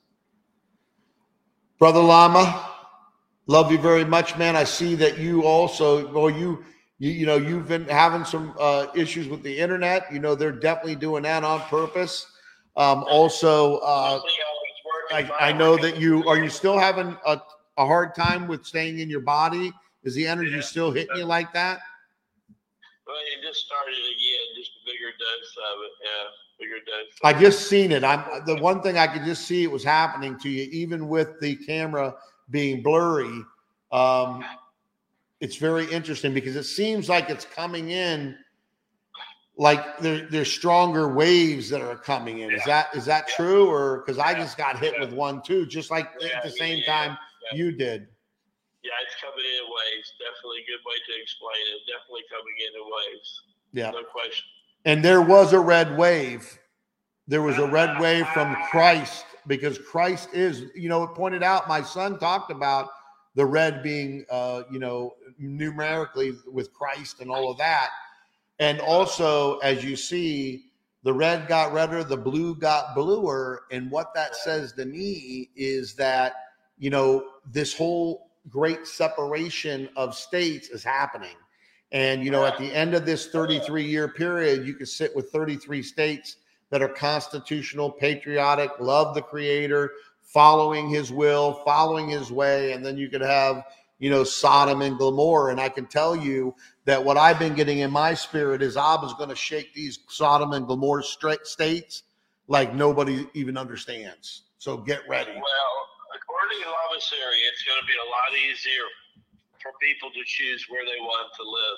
Brother Lama, love you very much, man. I see that you also, well, you, you, you know, you've been having some uh, issues with the internet. You know, they're definitely doing that on purpose. Um, also, uh, I, I know that you, are you still having a, a hard time with staying in your body? Is the energy still hitting you like that? Well, you just started again, just a bigger dose of it. Yeah, bigger dose. I just seen it. I'm the one thing I could just see it was happening to you, even with the camera being blurry. Um, it's very interesting because it seems like it's coming in like there, there's stronger waves that are coming in. Yeah. Is that is that yeah. true? Or because I just got hit yeah. with one too, just like yeah, at the same yeah, time yeah. you did. Yeah, it's coming in waves. Definitely a good way to explain it. Definitely coming in in waves. Yeah. No question. And there was a red wave. There was a red wave from Christ, because Christ is, you know, it pointed out, my son talked about the red being, uh, you know, numerically with Christ and all of that. And also, as you see, the red got redder, the blue got bluer. And what that says to me is that, you know, this whole great separation of states is happening. And, you know, at the end of this thirty-three year period, you can sit with thirty-three states that are constitutional, patriotic, love the Creator, following His will, following His way. And then you could have, you know, Sodom and Gomorrah. And I can tell you that what I've been getting in my spirit is Abba's going to shake these Sodom and Gomorrah states like nobody even understands. So get ready. Well, according to Lamasery, it's going to be a lot easier for people to choose where they want to live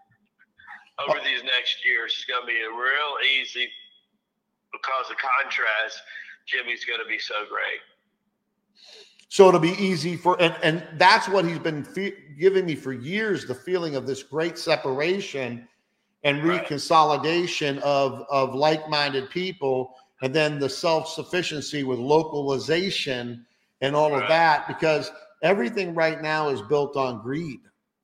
over these next years. It's going to be a real easy, because of contrast, Jimmy's going to be so great. So it'll be easy for, and, and that's what he's been fe- giving me for years, the feeling of this great separation and Right. reconsolidation of, of like-minded people, and then the self-sufficiency with localization and all Right. of that, because everything right now is built on greed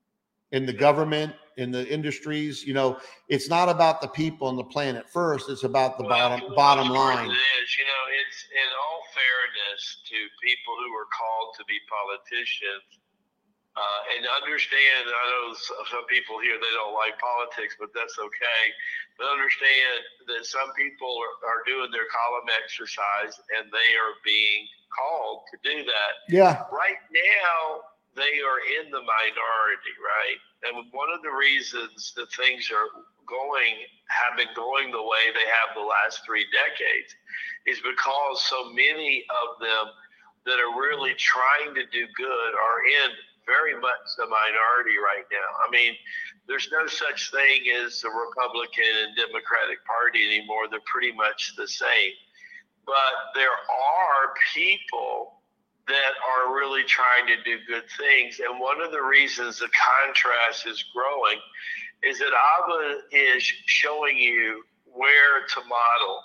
in the government, in the industries. You know, it's not about the people on the planet first. It's about the Well, bottom well, bottom of course line. It is. You know, it's in all fairness to people who are called to be politicians, uh, and understand, I know some people here, they don't like politics, but that's okay. But understand that some people are, are doing their column exercise, and they are being called to do that. Yeah. Right now, they are in the minority, right? And one of the reasons that things are going, have been going the way they have the last three decades is because so many of them that are really trying to do good are in very much the minority right now. I mean, there's no such thing as the Republican and Democratic Party anymore. They're pretty much the same. But there are people that are really trying to do good things. And one of the reasons the contrast is growing is that Abba is showing you where to model,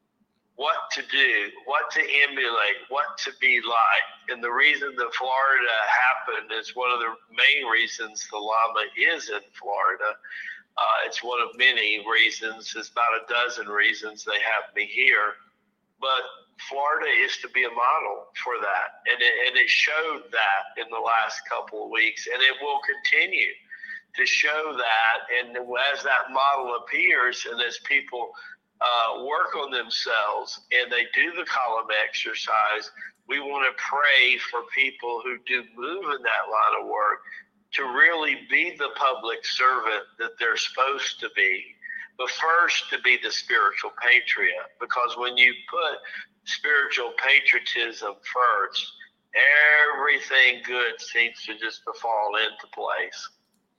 what to do, what to emulate, what to be like. And the reason that Florida happened is one of the main reasons the Lama is in Florida. Uh, it's one of many reasons. It's about a dozen reasons they have me here. But Florida is to be a model for that. And it, and it showed that in the last couple of weeks. And it will continue to show that. And as that model appears, and as people uh, work on themselves and they do the column exercise, we want to pray for people who do move in that line of work to really be the public servant that they're supposed to be, but first to be the spiritual patriot. Because when you put spiritual patriotism first, everything good seems to just to fall into place.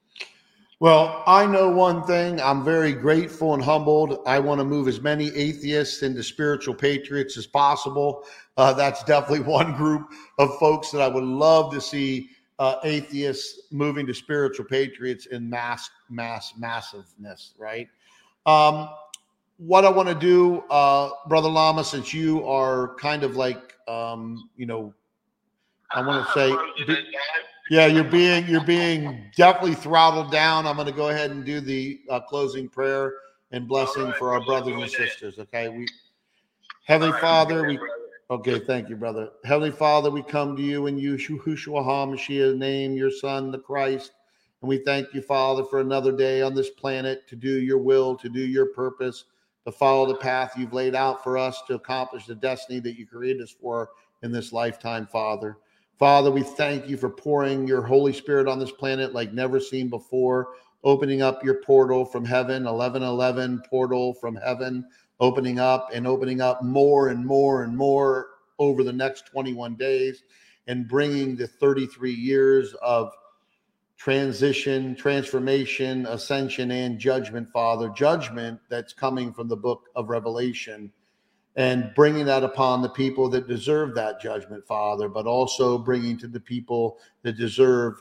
Well, I know one thing. I'm very grateful and humbled. I want to move as many atheists into spiritual patriots as possible. Uh, that's definitely one group of folks that I would love to see uh, atheists moving to spiritual patriots in mass, mass, massiveness, right? Um, what I want to do, uh, Brother Lama, since you are kind of like, um, you know, I want to say, be, yeah, you're being you're being definitely throttled down. I'm going to go ahead and do the uh, closing prayer and blessing right, for our brothers and sisters. Okay, we, Heavenly right, Father, we. Okay, thank you, brother. Heavenly Father, we come to you in Yahushua HaMashiach's name, your Son, the Christ, and we thank you, Father, for another day on this planet to do your will, to do your purpose, to follow the path you've laid out for us, to accomplish the destiny that you created us for in this lifetime, Father. Father, we thank you for pouring your Holy Spirit on this planet like never seen before, opening up your portal from heaven, eleven eleven portal from heaven, opening up and opening up more and more and more over the next twenty-one days, and bringing the thirty-three years of transition, transformation, ascension, and judgment, Father, judgment that's coming from the book of Revelation, and bringing that upon the people that deserve that judgment, Father, but also bringing to the people that deserve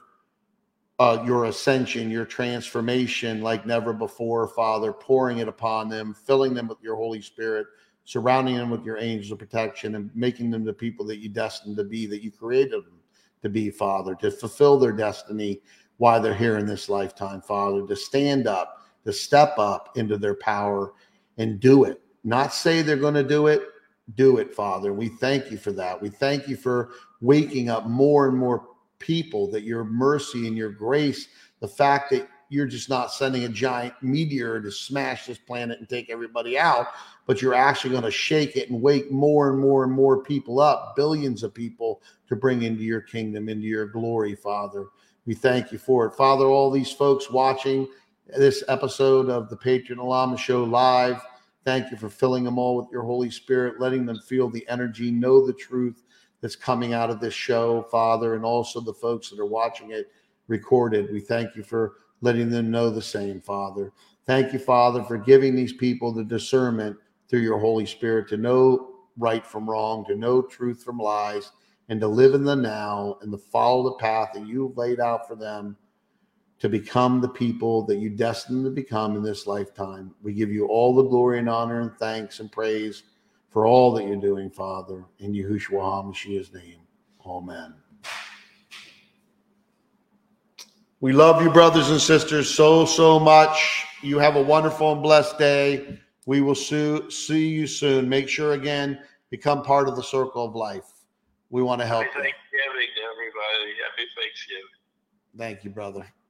uh, your ascension, your transformation like never before, Father, pouring it upon them, filling them with your Holy Spirit, surrounding them with your angels of protection, and making them the people that you destined to be, that you created them to be, Father, to fulfill their destiny while they're here in this lifetime, Father, to stand up, to step up into their power and do it. Not say they're going to do it, do it, Father. We thank you for that. We thank you for waking up more and more people, that your mercy and your grace, the fact that you're just not sending a giant meteor to smash this planet and take everybody out, but you're actually going to shake it and wake more and more and more people up, billions of people, to bring into your kingdom, into your glory, Father. We thank you for it. Father, all these folks watching this episode of the Patriot Lama Show live, thank you for filling them all with your Holy Spirit, letting them feel the energy, know the truth that's coming out of this show, Father, and also the folks that are watching it recorded. We thank you for letting them know the same, Father. Thank you, Father, for giving these people the discernment through your Holy Spirit to know right from wrong, to know truth from lies, and to live in the now and to follow the path that you've laid out for them to become the people that you destined to become in this lifetime. We give you all the glory and honor and thanks and praise for all that you're doing, Father, in Yahushua HaMashiach's name. Amen. We love you, brothers and sisters, so, so much. You have a wonderful and blessed day. We will see you soon. Make sure, again, become part of the circle of life. We want to help Happy you. Thanksgiving to everybody. Happy Thanksgiving. Thank you, brother.